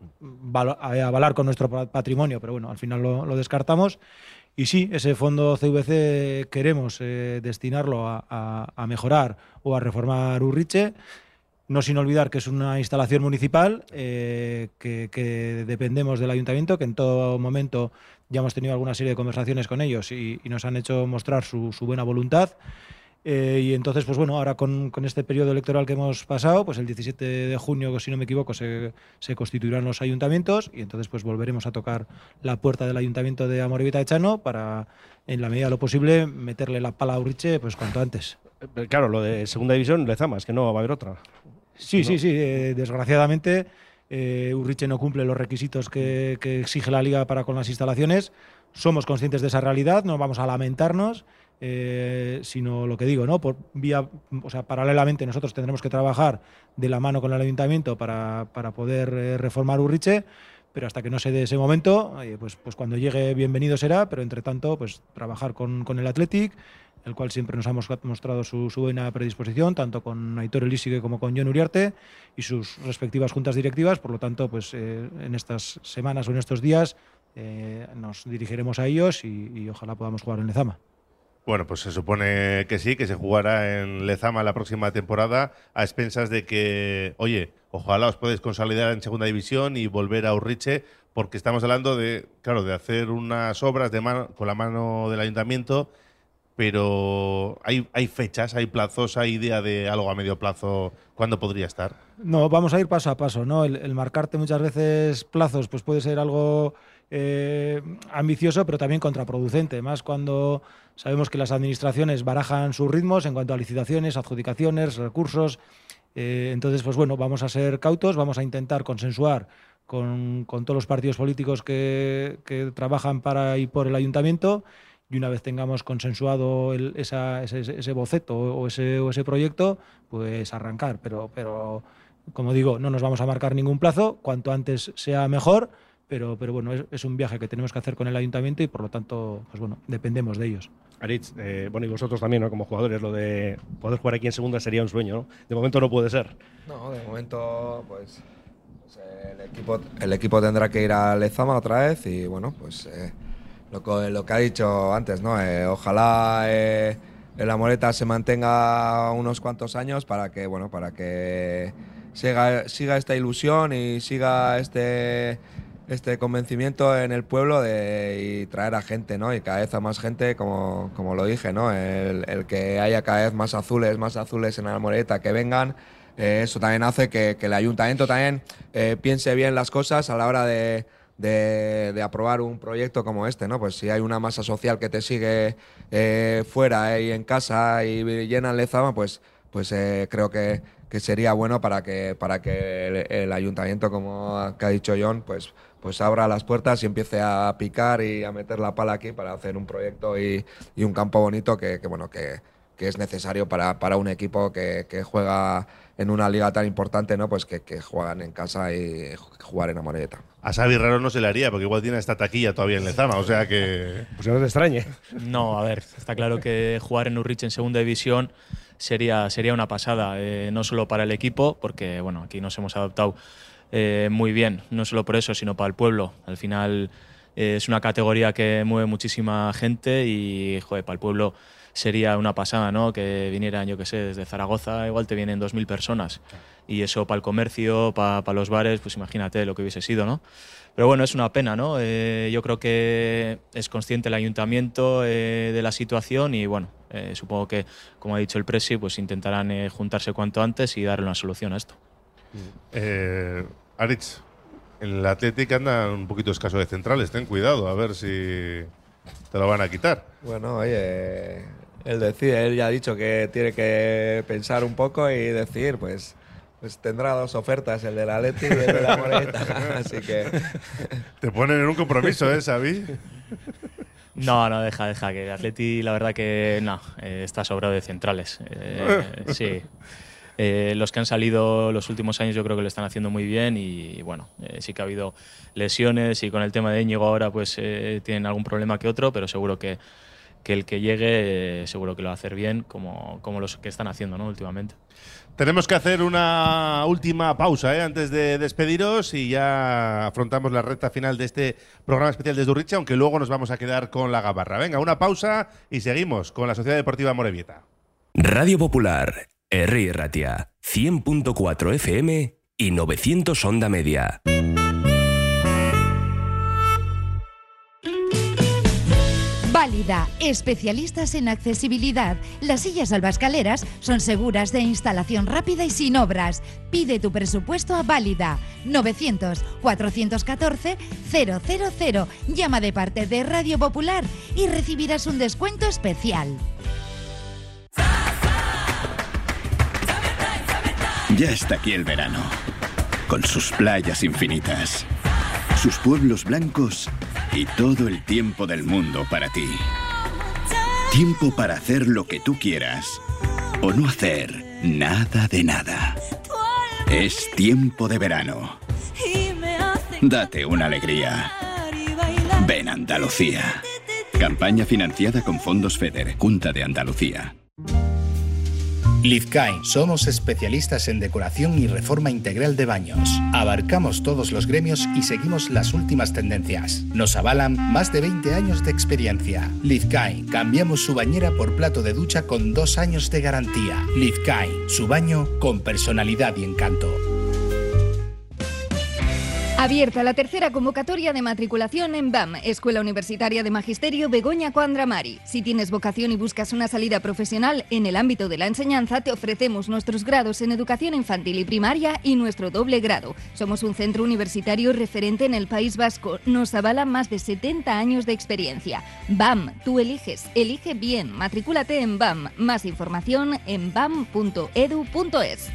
val- avalar con nuestro patrimonio, pero bueno, al final lo, lo descartamos. Y sí, ese fondo C V C queremos eh, destinarlo a, a, a mejorar o a reformar Urriche, no sin olvidar que es una instalación municipal, eh, que, que dependemos del ayuntamiento, que en todo momento ya hemos tenido alguna serie de conversaciones con ellos y, y nos han hecho mostrar su, su buena voluntad. Eh, y entonces, pues bueno, ahora con, con este periodo electoral que hemos pasado, pues el diecisiete de junio, si no me equivoco, se, se constituirán los ayuntamientos y entonces pues volveremos a tocar la puerta del ayuntamiento de Amorebieta Echano para, en la medida de lo posible, meterle la pala a Urriche pues cuanto antes. Claro, lo de segunda división, Lezama, es que no va a haber otra. Sí, ¿no? sí, sí. Eh, desgraciadamente, eh, Urriche no cumple los requisitos que, que exige la Liga para con las instalaciones. Somos conscientes de esa realidad, no vamos a lamentarnos. Eh, sino lo que digo, ¿no? Por vía, o sea, paralelamente nosotros tendremos que trabajar de la mano con el ayuntamiento para, para poder eh, reformar Urriche, pero hasta que no se dé ese momento, eh, pues, pues cuando llegue bienvenido será, pero entre tanto, pues trabajar con, con el Athletic, el cual siempre nos ha mostrado su, su buena predisposición, tanto con Aitor Elísigue como con Jon Uriarte y sus respectivas juntas directivas. Por lo tanto, pues eh, en estas semanas o en estos días eh, nos dirigiremos a ellos y, y ojalá podamos jugar en Lezama. Bueno, pues se supone que sí, que se jugará en Lezama la próxima temporada, a expensas de que, oye, ojalá os podéis consolidar en segunda división y volver a Urriche, porque estamos hablando de, claro, de hacer unas obras de mano, con la mano del ayuntamiento, pero hay, hay fechas, hay plazos, hay idea de algo a medio plazo, ¿cuándo podría estar? No, vamos a ir paso a paso, ¿no? El, el marcarte muchas veces plazos pues puede ser algo eh, ambicioso, pero también contraproducente, más cuando sabemos que las administraciones barajan sus ritmos en cuanto a licitaciones, adjudicaciones, recursos. Eh, entonces, pues bueno, vamos a ser cautos, vamos a intentar consensuar con, con todos los partidos políticos que, que trabajan para y por el ayuntamiento, y una vez tengamos consensuado el, esa, ese, ese boceto o ese, o ese proyecto, pues arrancar. Pero, pero, como digo, no nos vamos a marcar ningún plazo, cuanto antes sea mejor, pero, pero bueno, es, es un viaje que tenemos que hacer con el ayuntamiento y por lo tanto, pues bueno, dependemos de ellos. Aritz, eh, bueno, y vosotros también, ¿no? Como jugadores, lo de poder jugar aquí en segunda sería un sueño, ¿no? De momento no puede ser. No, de momento, pues, pues el, equipo, el equipo tendrá que ir a Lezama otra vez y bueno, pues eh, lo, que, lo que ha dicho antes, ¿no? Eh, ojalá eh, el Amoreta se mantenga unos cuantos años para que, bueno, para que siga, siga esta ilusión y siga este este convencimiento en el pueblo de y traer a gente, ¿no? Y cada vez a más gente, como, como lo dije, ¿no? El, el que haya cada vez más azules, más azules en la Amoreta, que vengan, eh, eso también hace que, que el ayuntamiento también eh, piense bien las cosas a la hora de, de, de aprobar un proyecto como este, ¿no? Pues si hay una masa social que te sigue eh, fuera y en casa y llena el Lezama, pues, pues eh, creo que, que sería bueno para que, para que el, el ayuntamiento, como que ha dicho John, pues, pues abra las puertas y empiece a picar y a meter la pala aquí para hacer un proyecto y, y un campo bonito que, que bueno, que, que es necesario para, para un equipo que, que juega en una liga tan importante, ¿no? Pues que, que juegan en casa y jugar en Amorebieta. A Xavi raro no se le haría, porque igual tiene esta taquilla todavía en Lezama, o sea que… Pues no te extrañe. No, a ver, está claro que jugar en Urrich en segunda división sería, sería una pasada, eh, no solo para el equipo, porque bueno, aquí nos hemos adaptado eh, muy bien, no solo por eso, sino para el pueblo. Al final eh, es una categoría que mueve muchísima gente y, joder, para el pueblo sería una pasada, ¿no? Que vinieran, yo qué sé, desde Zaragoza, igual te vienen dos mil personas. Y eso para el comercio, para, para los bares, pues imagínate lo que hubiese sido, ¿no? Pero bueno, es una pena, ¿no? Eh, yo creo que es consciente el ayuntamiento eh, de la situación y bueno, eh, supongo que, como ha dicho el presi, pues intentarán eh, juntarse cuanto antes y darle una solución a esto. Eh, Aritz, el Athletic anda un poquito escaso de centrales, ten cuidado, a ver si te lo van a quitar. Bueno, oye, él decide, él ya ha dicho que tiene que pensar un poco y decidir, pues… Pues tendrá dos ofertas, el del Atleti y el de la Moreta, así que… Te ponen en un compromiso, ¿eh, Xavi? No, no, deja, deja, que el Atleti la verdad que no, eh, está sobrado de centrales. Eh, sí. Eh, los que han salido los últimos años yo creo que lo están haciendo muy bien y bueno, eh, sí que ha habido lesiones y con el tema de Íñigo ahora pues eh, tienen algún problema que otro, pero seguro que, que el que llegue eh, seguro que lo va a hacer bien como, como los que están haciendo, ¿no? Últimamente. Tenemos que hacer una última pausa ¿eh? antes de despediros y ya afrontamos la recta final de este programa especial desde Urriche, aunque luego nos vamos a quedar con la gabarra. Venga, una pausa y seguimos con la Sociedad Deportiva Amorebieta. Radio Popular, Herri Ratia, cien punto cuatro F M y novecientos onda media. Válida, especialistas en accesibilidad. Las sillas albascaleras son seguras, de instalación rápida y sin obras. Pide tu presupuesto a Válida. novecientos, cuatrocientos catorce, cero cero cero. Llama de parte de Radio Popular y recibirás un descuento especial. Ya está aquí el verano, con sus playas infinitas, sus pueblos blancos y todo el tiempo del mundo para ti. Tiempo para hacer lo que tú quieras o no hacer nada de nada. Es tiempo de verano. Date una alegría. Ven Andalucía. Campaña financiada con fondos FEDER, Junta de Andalucía. Lizkai, somos especialistas en decoración y reforma integral de baños. Abarcamos todos los gremios y seguimos las últimas tendencias. Nos avalan más de veinte años de experiencia. Lizkai, cambiamos su bañera por plato de ducha con dos años de garantía. Lizkai, su baño con personalidad y encanto. Abierta la tercera convocatoria de matriculación en B A M, Escuela Universitaria de Magisterio Begoña Coandramari. Si tienes vocación y buscas una salida profesional en el ámbito de la enseñanza, te ofrecemos nuestros grados en educación infantil y primaria y nuestro doble grado. Somos un centro universitario referente en el País Vasco. Nos avalan más de setenta años de experiencia. B A M, tú eliges, elige bien. Matricúlate en B A M. Más información en bam punto edu punto es.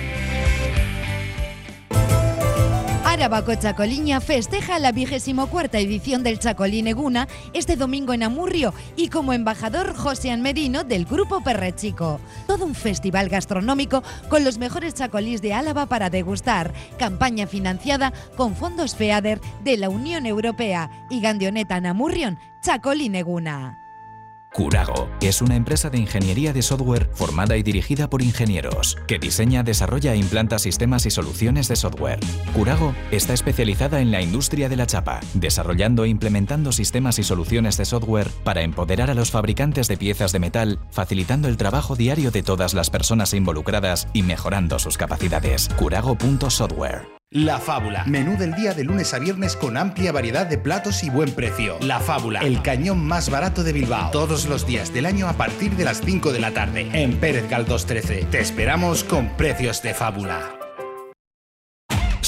Aravaco Chacoliña festeja la vigésimo cuarta edición del Chacolín Eguna este domingo en Amurrio y como embajador Josian Merino del Grupo Perrechico. Todo un festival gastronómico con los mejores chacolís de Álava para degustar. Campaña financiada con fondos FEADER de la Unión Europea y Gandioneta Namurrion Chacolín Eguna. Curago es una empresa de ingeniería de software formada y dirigida por ingenieros, que diseña, desarrolla e implanta sistemas y soluciones de software. Curago está especializada en la industria de la chapa, desarrollando e implementando sistemas y soluciones de software para empoderar a los fabricantes de piezas de metal, facilitando el trabajo diario de todas las personas involucradas y mejorando sus capacidades. Curago punto software. La Fábula. Menú del día de lunes a viernes con amplia variedad de platos y buen precio. La Fábula, el cañón más barato de Bilbao. Todos los días del año a partir de las cinco de la tarde. En Pérez Galdós trece. Te esperamos con precios de fábula.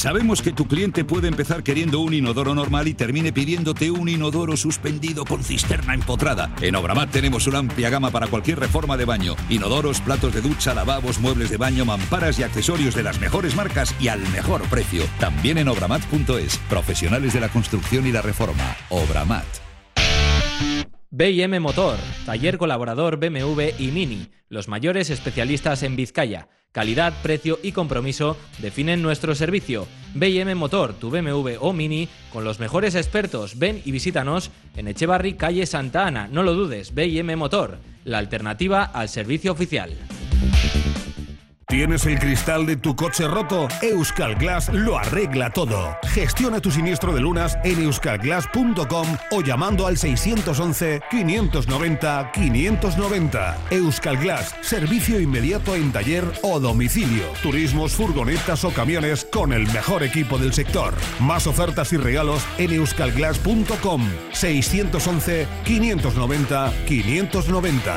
Sabemos que tu cliente puede empezar queriendo un inodoro normal y termine pidiéndote un inodoro suspendido con cisterna empotrada. En Obramat tenemos una amplia gama para cualquier reforma de baño. Inodoros, platos de ducha, lavabos, muebles de baño, mamparas y accesorios de las mejores marcas y al mejor precio. También en obramat punto es. Profesionales de la construcción y la reforma. Obramat. B y M Motor, taller colaborador B M W y Mini, los mayores especialistas en Vizcaya. Calidad, precio y compromiso definen nuestro servicio. B y M Motor, tu B M W o Mini, con los mejores expertos. Ven y visítanos en Echevarri, calle Santa Ana. No lo dudes, B y M Motor, la alternativa al servicio oficial. ¿Tienes el cristal de tu coche roto? Euskal Glass lo arregla todo. Gestiona tu siniestro de lunas en euskal glass punto com o llamando al seiscientos once, quinientos noventa, quinientos noventa. Euskal Glass, servicio inmediato en taller o domicilio. Turismos, furgonetas o camiones con el mejor equipo del sector. Más ofertas y regalos en euskal glass punto com. seiscientos once, quinientos noventa, quinientos noventa.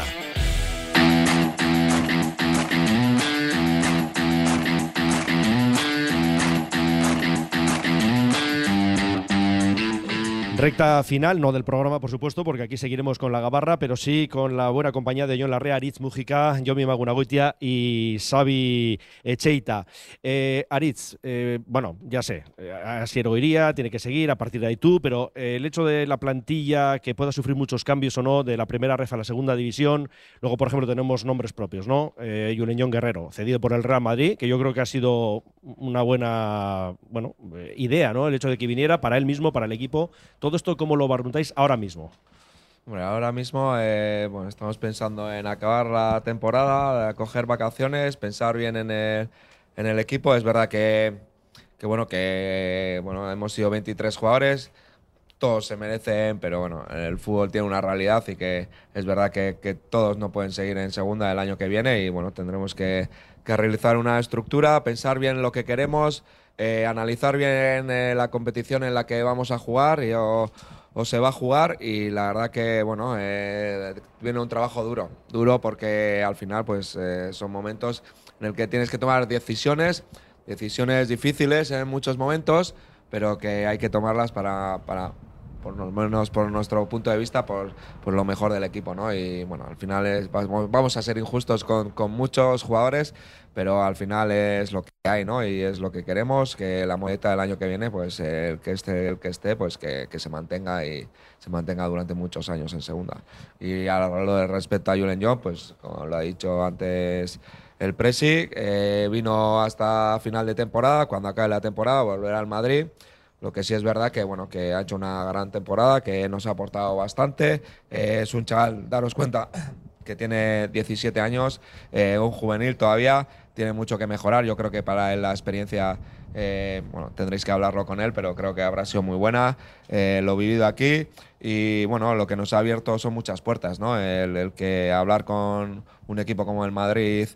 Recta final, no del programa, por supuesto, porque aquí seguiremos con la gabarra, pero sí con la buena compañía de Jon Larrea, Aritz Mujica, Jomi Magunagoitia y Xavi Echeita. Eh, Aritz, eh, bueno, ya sé, Asier iría, tiene que seguir, a partir de ahí tú, pero eh, el hecho de la plantilla que pueda sufrir muchos cambios o no, de la primera ref a la segunda división, luego, por ejemplo, tenemos nombres propios, ¿no? Eh, Julen Guerrero, cedido por el Real Madrid, que yo creo que ha sido una buena, bueno, eh, idea, ¿no? El hecho de que viniera para él mismo, para el equipo. ¿Todo esto cómo lo barruntáis ahora mismo? Hombre, ahora mismo eh, bueno, estamos pensando en acabar la temporada, coger vacaciones, pensar bien en el, en el equipo. Es verdad que, que, bueno, que bueno, hemos sido veintitrés jugadores, todos se merecen, pero bueno, el fútbol tiene una realidad y que es verdad que, que todos no pueden seguir en segunda el año que viene y bueno, tendremos que, que realizar una estructura, pensar bien lo que queremos, eh, analizar bien eh, la competición en la que vamos a jugar y, o, o se va a jugar y la verdad que bueno, eh, viene un trabajo duro, duro porque al final pues eh, son momentos en el que tienes que tomar decisiones, decisiones difíciles en muchos momentos, pero que hay que tomarlas para, para por lo menos por nuestro punto de vista, por, por lo mejor del equipo, ¿no? Y bueno, al final es, vamos a ser injustos con, con muchos jugadores, pero al final es lo que hay, ¿no? Y es lo que queremos, que la moneta del año que viene, pues el que esté, el que esté, pues que, que se mantenga y se mantenga durante muchos años en segunda. Y a lo de respecto a Julen John, pues como lo ha dicho antes el Presi, eh, vino hasta final de temporada, cuando acabe la temporada volverá al Madrid. Lo que sí es verdad que bueno, que ha hecho una gran temporada, que nos ha aportado bastante. Eh, es un chaval, daros cuenta, que tiene diecisiete años, eh, un juvenil todavía, tiene mucho que mejorar. Yo creo que para él la experiencia, eh, bueno, tendréis que hablarlo con él, pero creo que habrá sido muy buena. Eh, lo vivido aquí y bueno, lo que nos ha abierto son muchas puertas, ¿no? El, el que hablar con un equipo como el Madrid,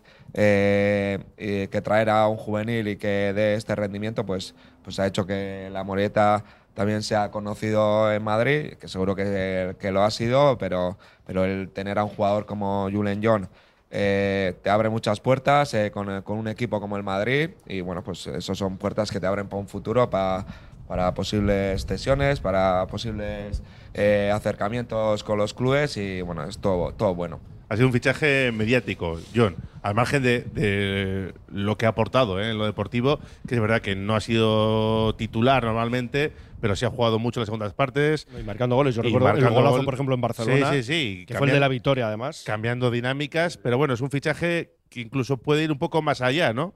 eh, y que traer a un juvenil y que dé este rendimiento, pues, pues ha hecho que la Moreta también se ha conocido en Madrid, que seguro que, que lo ha sido, pero, pero el tener a un jugador como Julen John eh, te abre muchas puertas eh, con, con un equipo como el Madrid y bueno, pues eso son puertas que te abren para un futuro, para, para posibles cesiones, para posibles eh, acercamientos con los clubes y bueno, es todo, todo bueno. Ha sido un fichaje mediático, John, al margen de, de lo que ha aportado ¿eh? en lo deportivo, que es verdad que no ha sido titular normalmente, pero sí ha jugado mucho en las segundas partes. Y marcando goles, yo recuerdo el golazo, gol, por ejemplo, en Barcelona, sí, sí, sí, que fue el de la victoria, además. Cambiando dinámicas, pero bueno, es un fichaje que incluso puede ir un poco más allá, ¿no?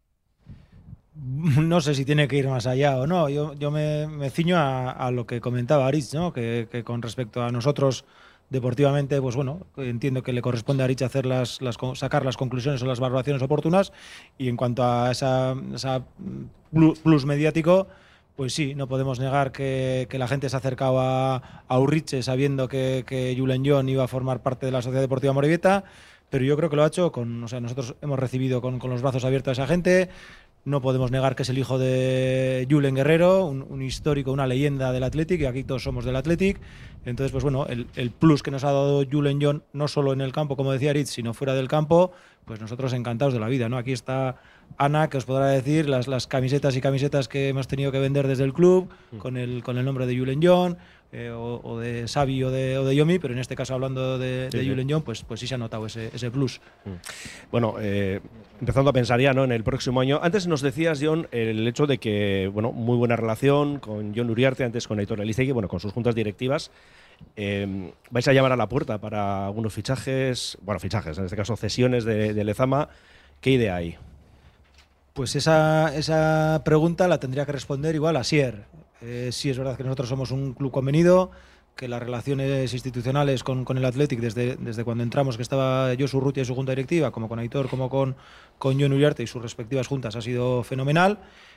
No sé si tiene que ir más allá o no. Yo, yo me, me ciño a, a lo que comentaba Aritz, ¿no? Que, que con respecto a nosotros deportivamente, pues bueno, entiendo que le corresponde a Aritz hacer las, las, sacar las conclusiones o las valoraciones oportunas y en cuanto a esa, esa plus mediático, pues sí, no podemos negar que, que la gente se ha acercado a, a Urriche sabiendo que, que Julen John iba a formar parte de la Sociedad Deportiva Amorebieta, pero yo creo que lo ha hecho con, o sea, nosotros hemos recibido con, con los brazos abiertos a esa gente. No podemos negar que es el hijo de Julen Guerrero, un, un histórico, una leyenda del Athletic, y aquí todos somos del Athletic. Entonces, pues bueno, el, el plus que nos ha dado Julen John, no solo en el campo, como decía Aritz, sino fuera del campo, pues nosotros encantados de la vida, ¿no? Aquí está Ana, que os podrá decir las, las camisetas y camisetas que hemos tenido que vender desde el club, mm. con, el, con el nombre de Julen John, eh, o, o de Xavi o de, o de Yomi, pero en este caso hablando de, sí, de Julen sí. John, pues, pues sí se ha notado ese, ese plus. Mm. Bueno, eh, empezando a pensar ya, ¿no?, en el próximo año. Antes nos decías, John, el hecho de que, bueno, muy buena relación con Jon Uriarte, antes con Aitor Elizegui, bueno, con sus juntas directivas. Eh, vais a llamar a la puerta para algunos fichajes, bueno, fichajes, en este caso cesiones de, de Lezama. ¿Qué idea hay? Pues esa, esa pregunta la tendría que responder igual Asier. Eh, sí es verdad que nosotros somos un club convenido, que las relaciones institucionales con, con el Athletic desde, desde cuando entramos, que estaba Josu Urrutia y su junta directiva, como con Aitor, como con, con Jon Uriarte y sus respectivas juntas, ha sido fenomenal.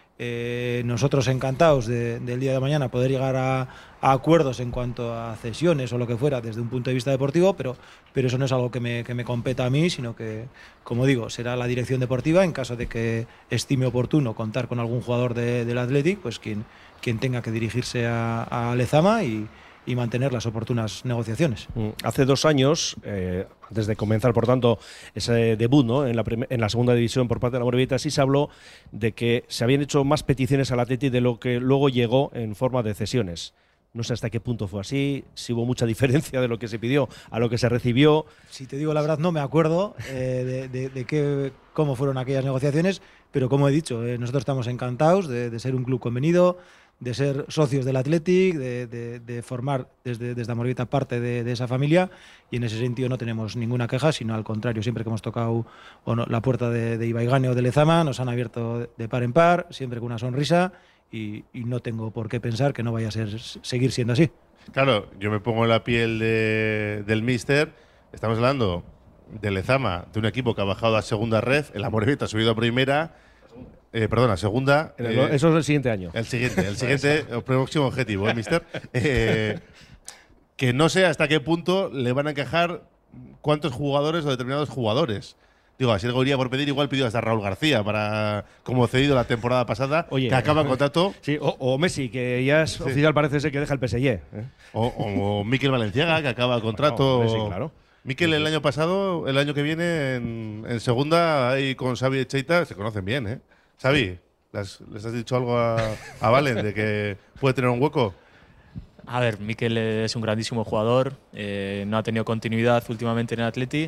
Eh, nosotros encantados de, del día de mañana poder llegar a, a acuerdos en cuanto a cesiones o lo que fuera desde un punto de vista deportivo, pero, pero eso no es algo que me, que me competa a mí, sino que, como digo, será la dirección deportiva, en caso de que estime oportuno contar con algún jugador de, del Athletic, pues quien, quien tenga que dirigirse a, a Lezama y, y mantener las oportunas negociaciones. Hace dos años, eh, antes de comenzar, por tanto, ese debut, ¿no?, en, la en la segunda división por parte de la Amorebieta, sí se habló de que se habían hecho más peticiones al Atleti de lo que luego llegó en forma de cesiones. No sé hasta qué punto fue así, si hubo mucha diferencia de lo que se pidió a lo que se recibió. Si te digo la verdad, no me acuerdo eh, de, de, de qué, cómo fueron aquellas negociaciones, pero como he dicho, eh, nosotros estamos encantados de, de ser un club convenido, de ser socios del Athletic, de, de, de formar desde, desde Amorebieta parte de, de esa familia, y en ese sentido no tenemos ninguna queja, sino al contrario, siempre que hemos tocado o no, la puerta de, de Ibaigane o de Lezama, nos han abierto de par en par, siempre con una sonrisa, y, y no tengo por qué pensar que no vaya a ser, seguir siendo así. Claro, yo me pongo en la piel de, del míster, estamos hablando de Lezama, de un equipo que ha bajado a segunda red, el Amorebieta ha subido a primera. Eh, perdona, segunda. Eh, Eso es el siguiente año. El siguiente, el siguiente, el próximo objetivo, ¿eh, mister? Eh, que no sé hasta qué punto le van a encajar cuántos jugadores o determinados jugadores. Digo, así el Goiría por pedir, igual pidió hasta Raúl García, para como cedido la temporada pasada, Oye, que acaba en contrato. Sí, o, o Messi, que ya es sí. oficial, parece ser que deja el P S G. ¿eh? O, o, o Mikel Valenciaga, que acaba el contrato. No, Messi, claro. Mikel el año pasado, el año que viene en, en segunda, ahí con Xavi y Cheita, se conocen bien, ¿eh? Xavi, ¿les, ¿les has dicho algo a, a Valen de que puede tener un hueco? A ver, Mikel es un grandísimo jugador, eh, no ha tenido continuidad últimamente en el Atleti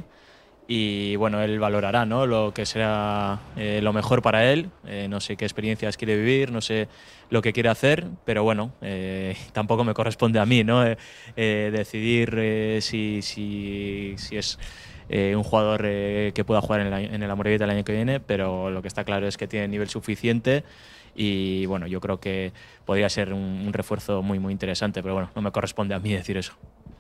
y bueno, él valorará, ¿no?, lo que será eh, lo mejor para él. Eh, no sé qué experiencias quiere vivir, no sé lo que quiere hacer, pero bueno, eh, tampoco me corresponde a mí, ¿no?, eh, eh, decidir eh, si, si, si es Eh, un jugador eh, que pueda jugar en, la, en el Amorebieta el año que viene, pero lo que está claro es que tiene nivel suficiente y bueno, yo creo que podría ser un, un refuerzo muy muy interesante, pero bueno, no me corresponde a mí decir eso.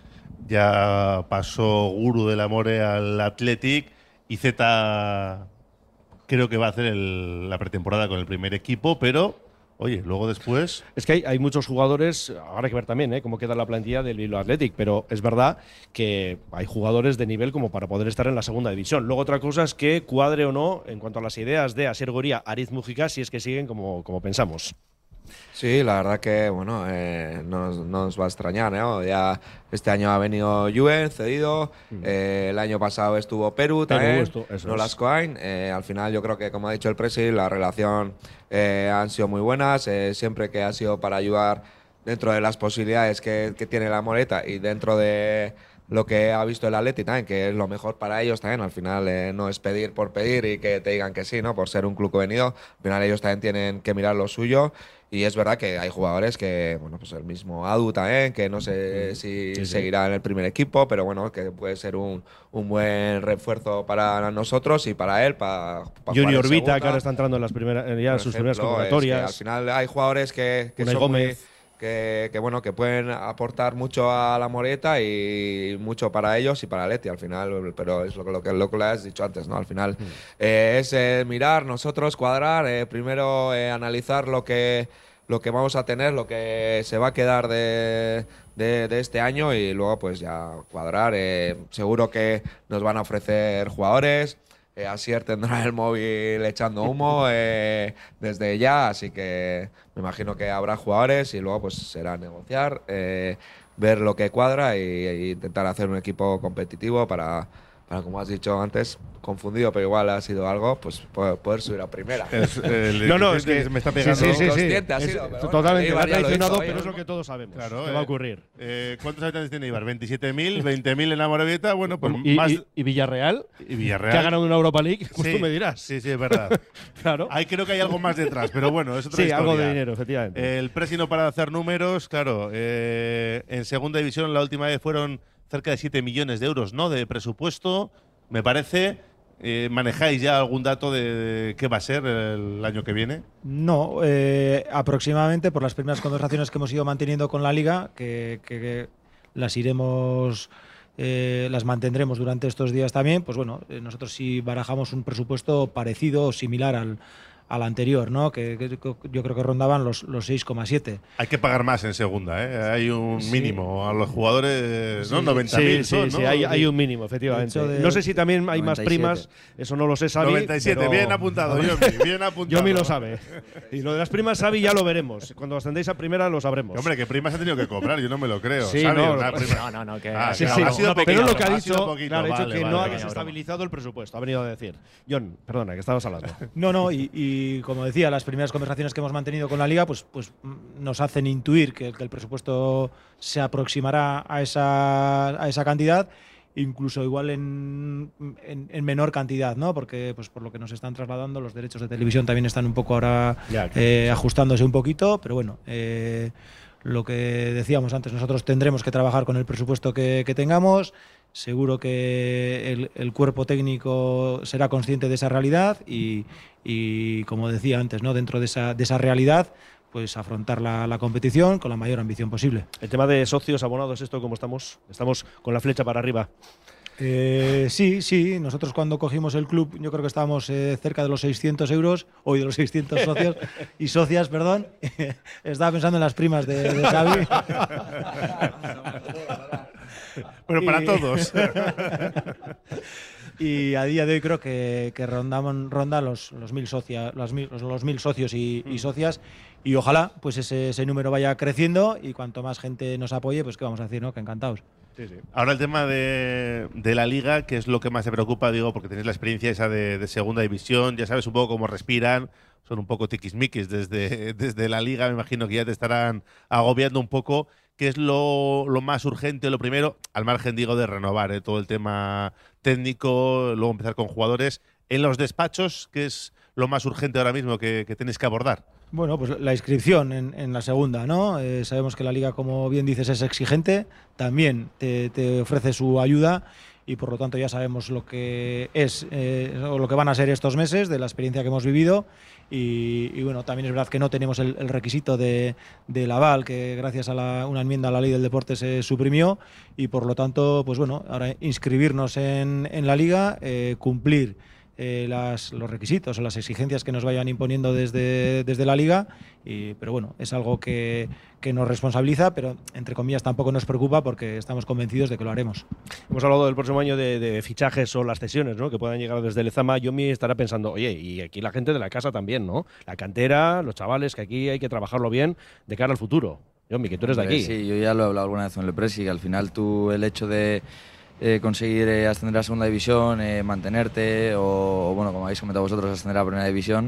Ya pasó Guru del Amore al Athletic y Z creo que va a hacer el, la pretemporada con el primer equipo, pero oye, luego después… Es que hay, hay muchos jugadores, habrá que ver también ¿eh? cómo queda la plantilla del Bilbao Athletic, pero es verdad que hay jugadores de nivel como para poder estar en la segunda división. Luego otra cosa es que cuadre o no en cuanto a las ideas de Asier Goiría, Ariz Mujica, si es que siguen como, como pensamos. Sí, la verdad que bueno, eh, nos, nos va a extrañar, ¿no? Ya este año ha venido Juven cedido, mm. eh, el año pasado estuvo Perú también, esto, no las Coain. Eh, al final yo creo que, como ha dicho el Presi, la relación eh, han sido muy buenas, eh, siempre que ha sido para ayudar dentro de las posibilidades que, que tiene la Moreta y dentro de lo que ha visto el Atleti también, que es lo mejor para ellos también. Al final eh, no es pedir por pedir y que te digan que sí, ¿no?, por ser un club venido. Al final ellos también tienen que mirar lo suyo. Y es verdad que hay jugadores que, bueno, pues el mismo Adu también, que no sé si sí, sí. seguirá en el primer equipo, pero bueno, que puede ser un, un buen refuerzo para nosotros y para él, para, para Junior Vita, que ahora está entrando en las primeras, ya en sus ejemplo, primeras convocatorias. Es que al final hay jugadores que, que son Gómez. muy… Que, que bueno, que pueden aportar mucho a la Moreta y mucho para ellos y para Leti al final, pero es lo que, lo que, lo que le has dicho antes, ¿no? Al final mm. eh, es eh, mirar, nosotros cuadrar, eh, primero eh, analizar lo que, lo que vamos a tener, lo que se va a quedar de, de, de este año y luego pues ya cuadrar. Eh, seguro que nos van a ofrecer jugadores. Eh, Asier tendrá el móvil echando humo eh, desde ya, así que me imagino que habrá jugadores y luego pues será negociar, eh, ver lo que cuadra e, e intentar hacer un equipo competitivo para, para, como has dicho antes, confundido, pero igual ha sido algo, pues poder, poder subir a primera. Es, el no, no, es que me está pegando. Sí, sí, sí, Consciente ha es, sido, pero totalmente, bueno, me ha traicionado, hizo, pero ¿eh? es lo que todos sabemos. Claro, que eh, va a ocurrir. Eh, ¿Cuántos habitantes tiene Eibar? ¿veintisiete mil? ¿veinte mil en la Morevieta? Bueno, pues y, más. Y, y Villarreal, y Villarreal, que ha ganado una Europa League, pues sí, tú me dirás. Sí, sí, es verdad. Claro. Ahí creo que hay algo más detrás, pero bueno, es otra sí, historia. algo de dinero, efectivamente. El Presi no para de hacer números, claro. Eh, en segunda división la última vez fueron cerca de siete millones de euros, ¿no? De presupuesto, me parece. Eh, ¿Manejáis ya algún dato de, de qué va a ser el año que viene? No, eh, aproximadamente por las primeras conversaciones que hemos ido manteniendo con la Liga, que, que, que las iremos, eh, las mantendremos durante estos días también, pues bueno, eh, nosotros sí barajamos un presupuesto parecido o similar al, al anterior, ¿no? Que, que yo creo que rondaban los, los seis coma siete. Hay que pagar más en segunda, ¿eh? Hay un Sí. mínimo a los jugadores, ¿no? Sí. noventa Sí, mil sí, son, sí, ¿no? hay, hay un mínimo, efectivamente. De hecho, de- no sé si también hay más noventa y siete. primas, eso no lo sé, Xavi. noventa y siete, pero- bien apuntado, Yomi, bien apuntado. Yomi lo sabe. Y lo de las primas, Xavi, ya lo veremos. Cuando ascendéis a primera lo sabremos. Hombre, que primas han tenido que cobrar, yo no me lo creo. Sí, ¿sabes? no, Una no, prima- No, no, no, que Ah, Sí, claro, sí, ha sido no, pequeño, pero lo que ha ha sido dicho, poquito, claro, ha dicho vale, que vale, no ha vale. desestabilizado el presupuesto, ha venido a decir. John, perdona, que estabas hablando. No, no, y, y como decía, las primeras conversaciones que hemos mantenido con la Liga, pues, pues mm, nos hacen intuir que, que el presupuesto se aproximará a esa, a esa cantidad, incluso igual en, en, en menor cantidad, ¿no? Porque, pues por lo que nos están trasladando, los derechos de televisión también están un poco ahora Ya, claro, eh, sí. ajustándose un poquito, pero bueno, eh, lo que decíamos antes, nosotros tendremos que trabajar con el presupuesto que, que tengamos. Seguro que el, el cuerpo técnico será consciente de esa realidad y, y, como decía antes, ¿no? Dentro de esa, de esa realidad, pues afrontar la, la competición con la mayor ambición posible. El tema de socios, abonados, ¿esto cómo estamos? Estamos con la flecha para arriba. Eh, sí, sí, nosotros cuando cogimos el club yo creo que estábamos eh, cerca de los seiscientos euros, hoy de los seiscientos socios y socias, perdón. Estaba pensando en las primas de, de Xavi. Pero para Y- todos. Y a día de hoy creo que, que rondan, ronda los, los, mil socia, los, mil, los, los mil socios y, y socias. Y ojalá pues ese, ese número vaya creciendo y cuanto más gente nos apoye, pues qué vamos a decir, ¿no? Que encantados. Sí, sí. Ahora el tema de, de la liga, que es lo que más te preocupa, digo, porque tenéis la experiencia esa de, de segunda división, ya sabes un poco cómo respiran, son un poco tiquismiquis desde, desde la liga, me imagino que ya te estarán agobiando un poco. ¿Qué es lo, lo más urgente, lo primero? Al margen, digo, de renovar ¿eh? todo el tema técnico, luego empezar con jugadores. En los despachos, ¿qué es lo más urgente ahora mismo que, que tenéis que abordar? Bueno, pues la inscripción en, en la segunda, ¿no? Eh, sabemos que la liga, como bien dices, es exigente, también te, te ofrece su ayuda y por lo tanto ya sabemos lo que es eh, o lo que van a ser estos meses de la experiencia que hemos vivido y, y bueno, también es verdad que no tenemos el, el requisito de, del aval que gracias a la, una enmienda a la ley del deporte se suprimió y por lo tanto, pues bueno, ahora inscribirnos en, en la liga, eh, cumplir Eh, las, los requisitos o las exigencias que nos vayan imponiendo desde, desde la liga, y, pero bueno, es algo que, que nos responsabiliza, pero entre comillas tampoco nos preocupa porque estamos convencidos de que lo haremos. Hemos hablado del próximo año de, de fichajes o las cesiones, ¿no? Que puedan llegar desde Lezama. Yomi estará pensando, oye, y aquí la gente de la casa también, ¿no? La cantera, los chavales, que aquí hay que trabajarlo bien de cara al futuro. Yomi, que tú eres de Hombre, aquí. Sí, yo ya lo he hablado alguna vez en el Presi, que al final tú el hecho de eh, conseguir eh, ascender a segunda división, eh, mantenerte o, o, bueno, como habéis comentado vosotros, ascender a primera división,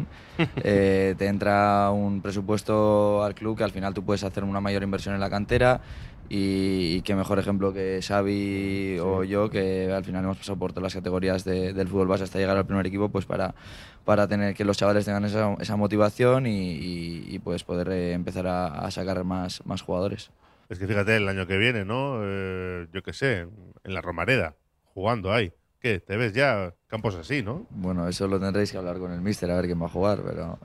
eh, te entra un presupuesto al club que al final tú puedes hacer una mayor inversión en la cantera y, y qué mejor ejemplo que Xavi sí. o yo, que al final hemos pasado por todas las categorías de, del fútbol base hasta llegar al primer equipo, pues para, para tener que los chavales tengan esa, esa motivación y, y, y pues poder eh, empezar a, a sacar más, más jugadores. Es que fíjate, el año que viene, ¿no? Eh, yo qué sé, en la Romareda, jugando ahí. ¿Qué? ¿Te ves ya campos así, no? Bueno, eso lo tendréis que hablar con el míster, a ver quién va a jugar, pero...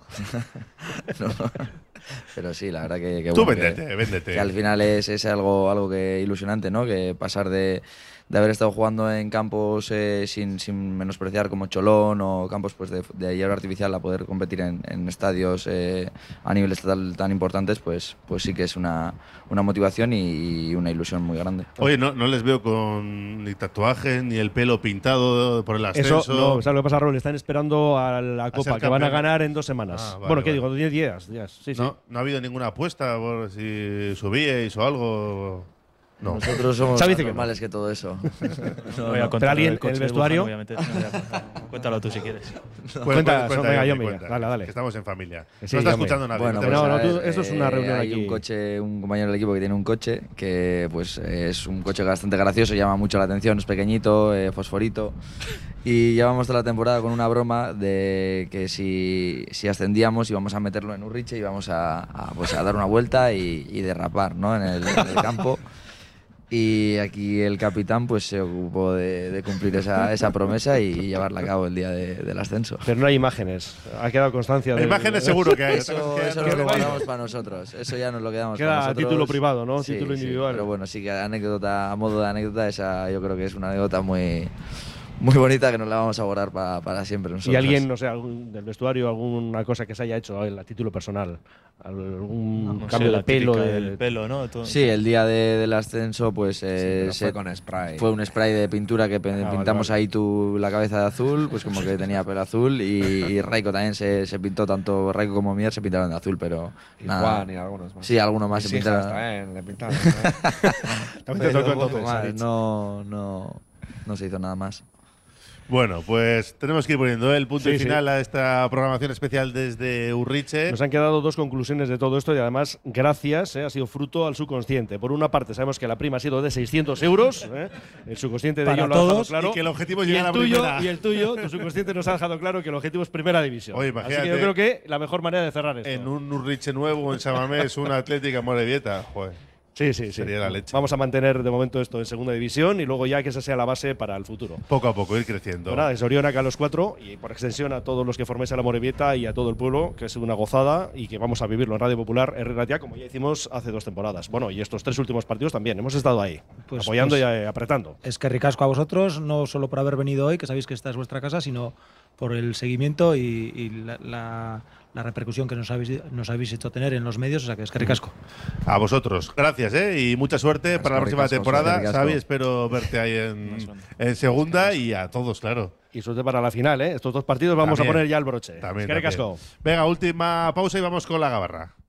no. Pero sí, la verdad que... que Tú bueno, véndete, que, véndete. Que al final es, es algo, algo que ilusionante, ¿no? Que pasar de, de haber estado jugando en campos eh, sin, sin menospreciar como Cholón o campos pues, de, de hierro artificial a poder competir en, en estadios eh, a nivel estatal tan importantes, pues, pues sí que es una, una motivación y, y una ilusión muy grande. Oye, no, no les veo con ni tatuajes ni el pelo pintado por el ascenso. Eso, no, ¿sabes lo que pasa, Raúl? Están esperando a la A Copa, ser que van a campeón. ganar en dos semanas. Ah, vale, bueno, ¿qué vale. digo? diez días. días. Sí, sí. No, no ha habido ninguna apuesta por si subíais o algo. No. Nosotros somos Xavi más dice que normales que todo eso. No voy a no. contar Pero alguien el coche en el de vestuario. Wuhan, obviamente. No voy a contar. Cuéntalo tú si quieres. Pues, Cuenta, cuenta, venga, Yomi, Yomi, cuenta. dale, dale. Que estamos en familia. Sí, no está Yomi. escuchando nadie. Bueno, no te pues, no, preocupes. a no, tú- ver, esto es una eh, reunión hay aquí. un coche, un compañero del equipo que tiene un coche que pues es un coche bastante gracioso, llama mucho la atención, es pequeñito, eh, fosforito. Y llevamos toda la temporada con una broma de que si, si ascendíamos íbamos a meterlo en Urriche y íbamos a, a, pues, a dar una vuelta y, y derrapar, ¿no? en, el, en el campo. Y aquí el capitán pues se ocupó de, de cumplir esa, esa promesa y llevarla a cabo el día de- del ascenso. Pero no hay imágenes. Ha quedado constancia de. Imágenes seguro que hay. Eso, eso nos lo guardamos para nosotros. Eso ya nos lo quedamos Queda para a nosotros. título privado, ¿no? Sí, Título sí, individual. pero bueno, sí que anécdota, a modo de anécdota, esa yo creo que es una anécdota muy, muy bonita que nos la vamos a guardar para, para siempre nosotros. Y alguien, no sé, algún, del vestuario, alguna cosa que se haya hecho a título personal. Algún No sé, cambio de la pelo. típica de- del pelo, ¿no? Todo- Sí, el día de- del ascenso, pues eh, pero se- fue con spray. Fue un spray de pintura que pe- vale, pintamos vale. ahí tu, la cabeza de azul, pues como que tenía pelo azul. Y, y Raiko también se, se pintó, tanto Raiko como Mier se pintaron de azul, pero. Y nada. Juan y algunos más. Sí, algunos más Mis se hijas pintaron. también le pintaron. También te tocó Pero entonces, más, Aritz. no, no, no se hizo nada más. Bueno, pues tenemos que ir poniendo el punto Sí, y sí. final a esta programación especial desde Urriche. Nos han quedado dos conclusiones de todo esto y además, gracias, eh, ha sido fruto al subconsciente. Por una parte, sabemos que la prima ha sido de seiscientos euros. eh, el subconsciente de Para ellos lo ha dejado todos, claro. y que el objetivo es Y llegar el a tuyo, primera. Y el tuyo, tu subconsciente nos ha dejado claro que el objetivo es primera división. Oye, Así imagínate. que yo creo que la mejor manera de cerrar esto. En un Urriche nuevo, en Samamés, una Atlética Morevieta. Joder. Sí, sí, sí. Sería la leche. Vamos a mantener de momento esto en segunda división y luego ya que esa sea la base para el futuro. Poco a poco, ir creciendo. Pues nada, de Sorionac a los cuatro y por extensión a todos los que forméis a la Morevieta y a todo el pueblo, que es una gozada y que vamos a vivirlo en Radio Popular, Herri Ratia, como ya hicimos hace dos temporadas. Bueno, y estos tres últimos partidos también, hemos estado ahí, Pues- apoyando pues- y eh, apretando. Es que ricasco a vosotros, no solo por haber venido hoy, que sabéis que esta es vuestra casa, sino por el seguimiento y, y la, la- la repercusión que nos habéis, nos habéis hecho tener en los medios. O sea que es que ricasco. A vosotros. Gracias, ¿eh? Y mucha suerte para la próxima ricasco, temporada. ricasco. Xavi, espero verte ahí en, en segunda y a todos, claro. Y suerte para la final, ¿eh? Estos dos partidos vamos También. a poner ya el broche. También, Es que ricasco. también. Venga, última pausa y vamos con la gabarra.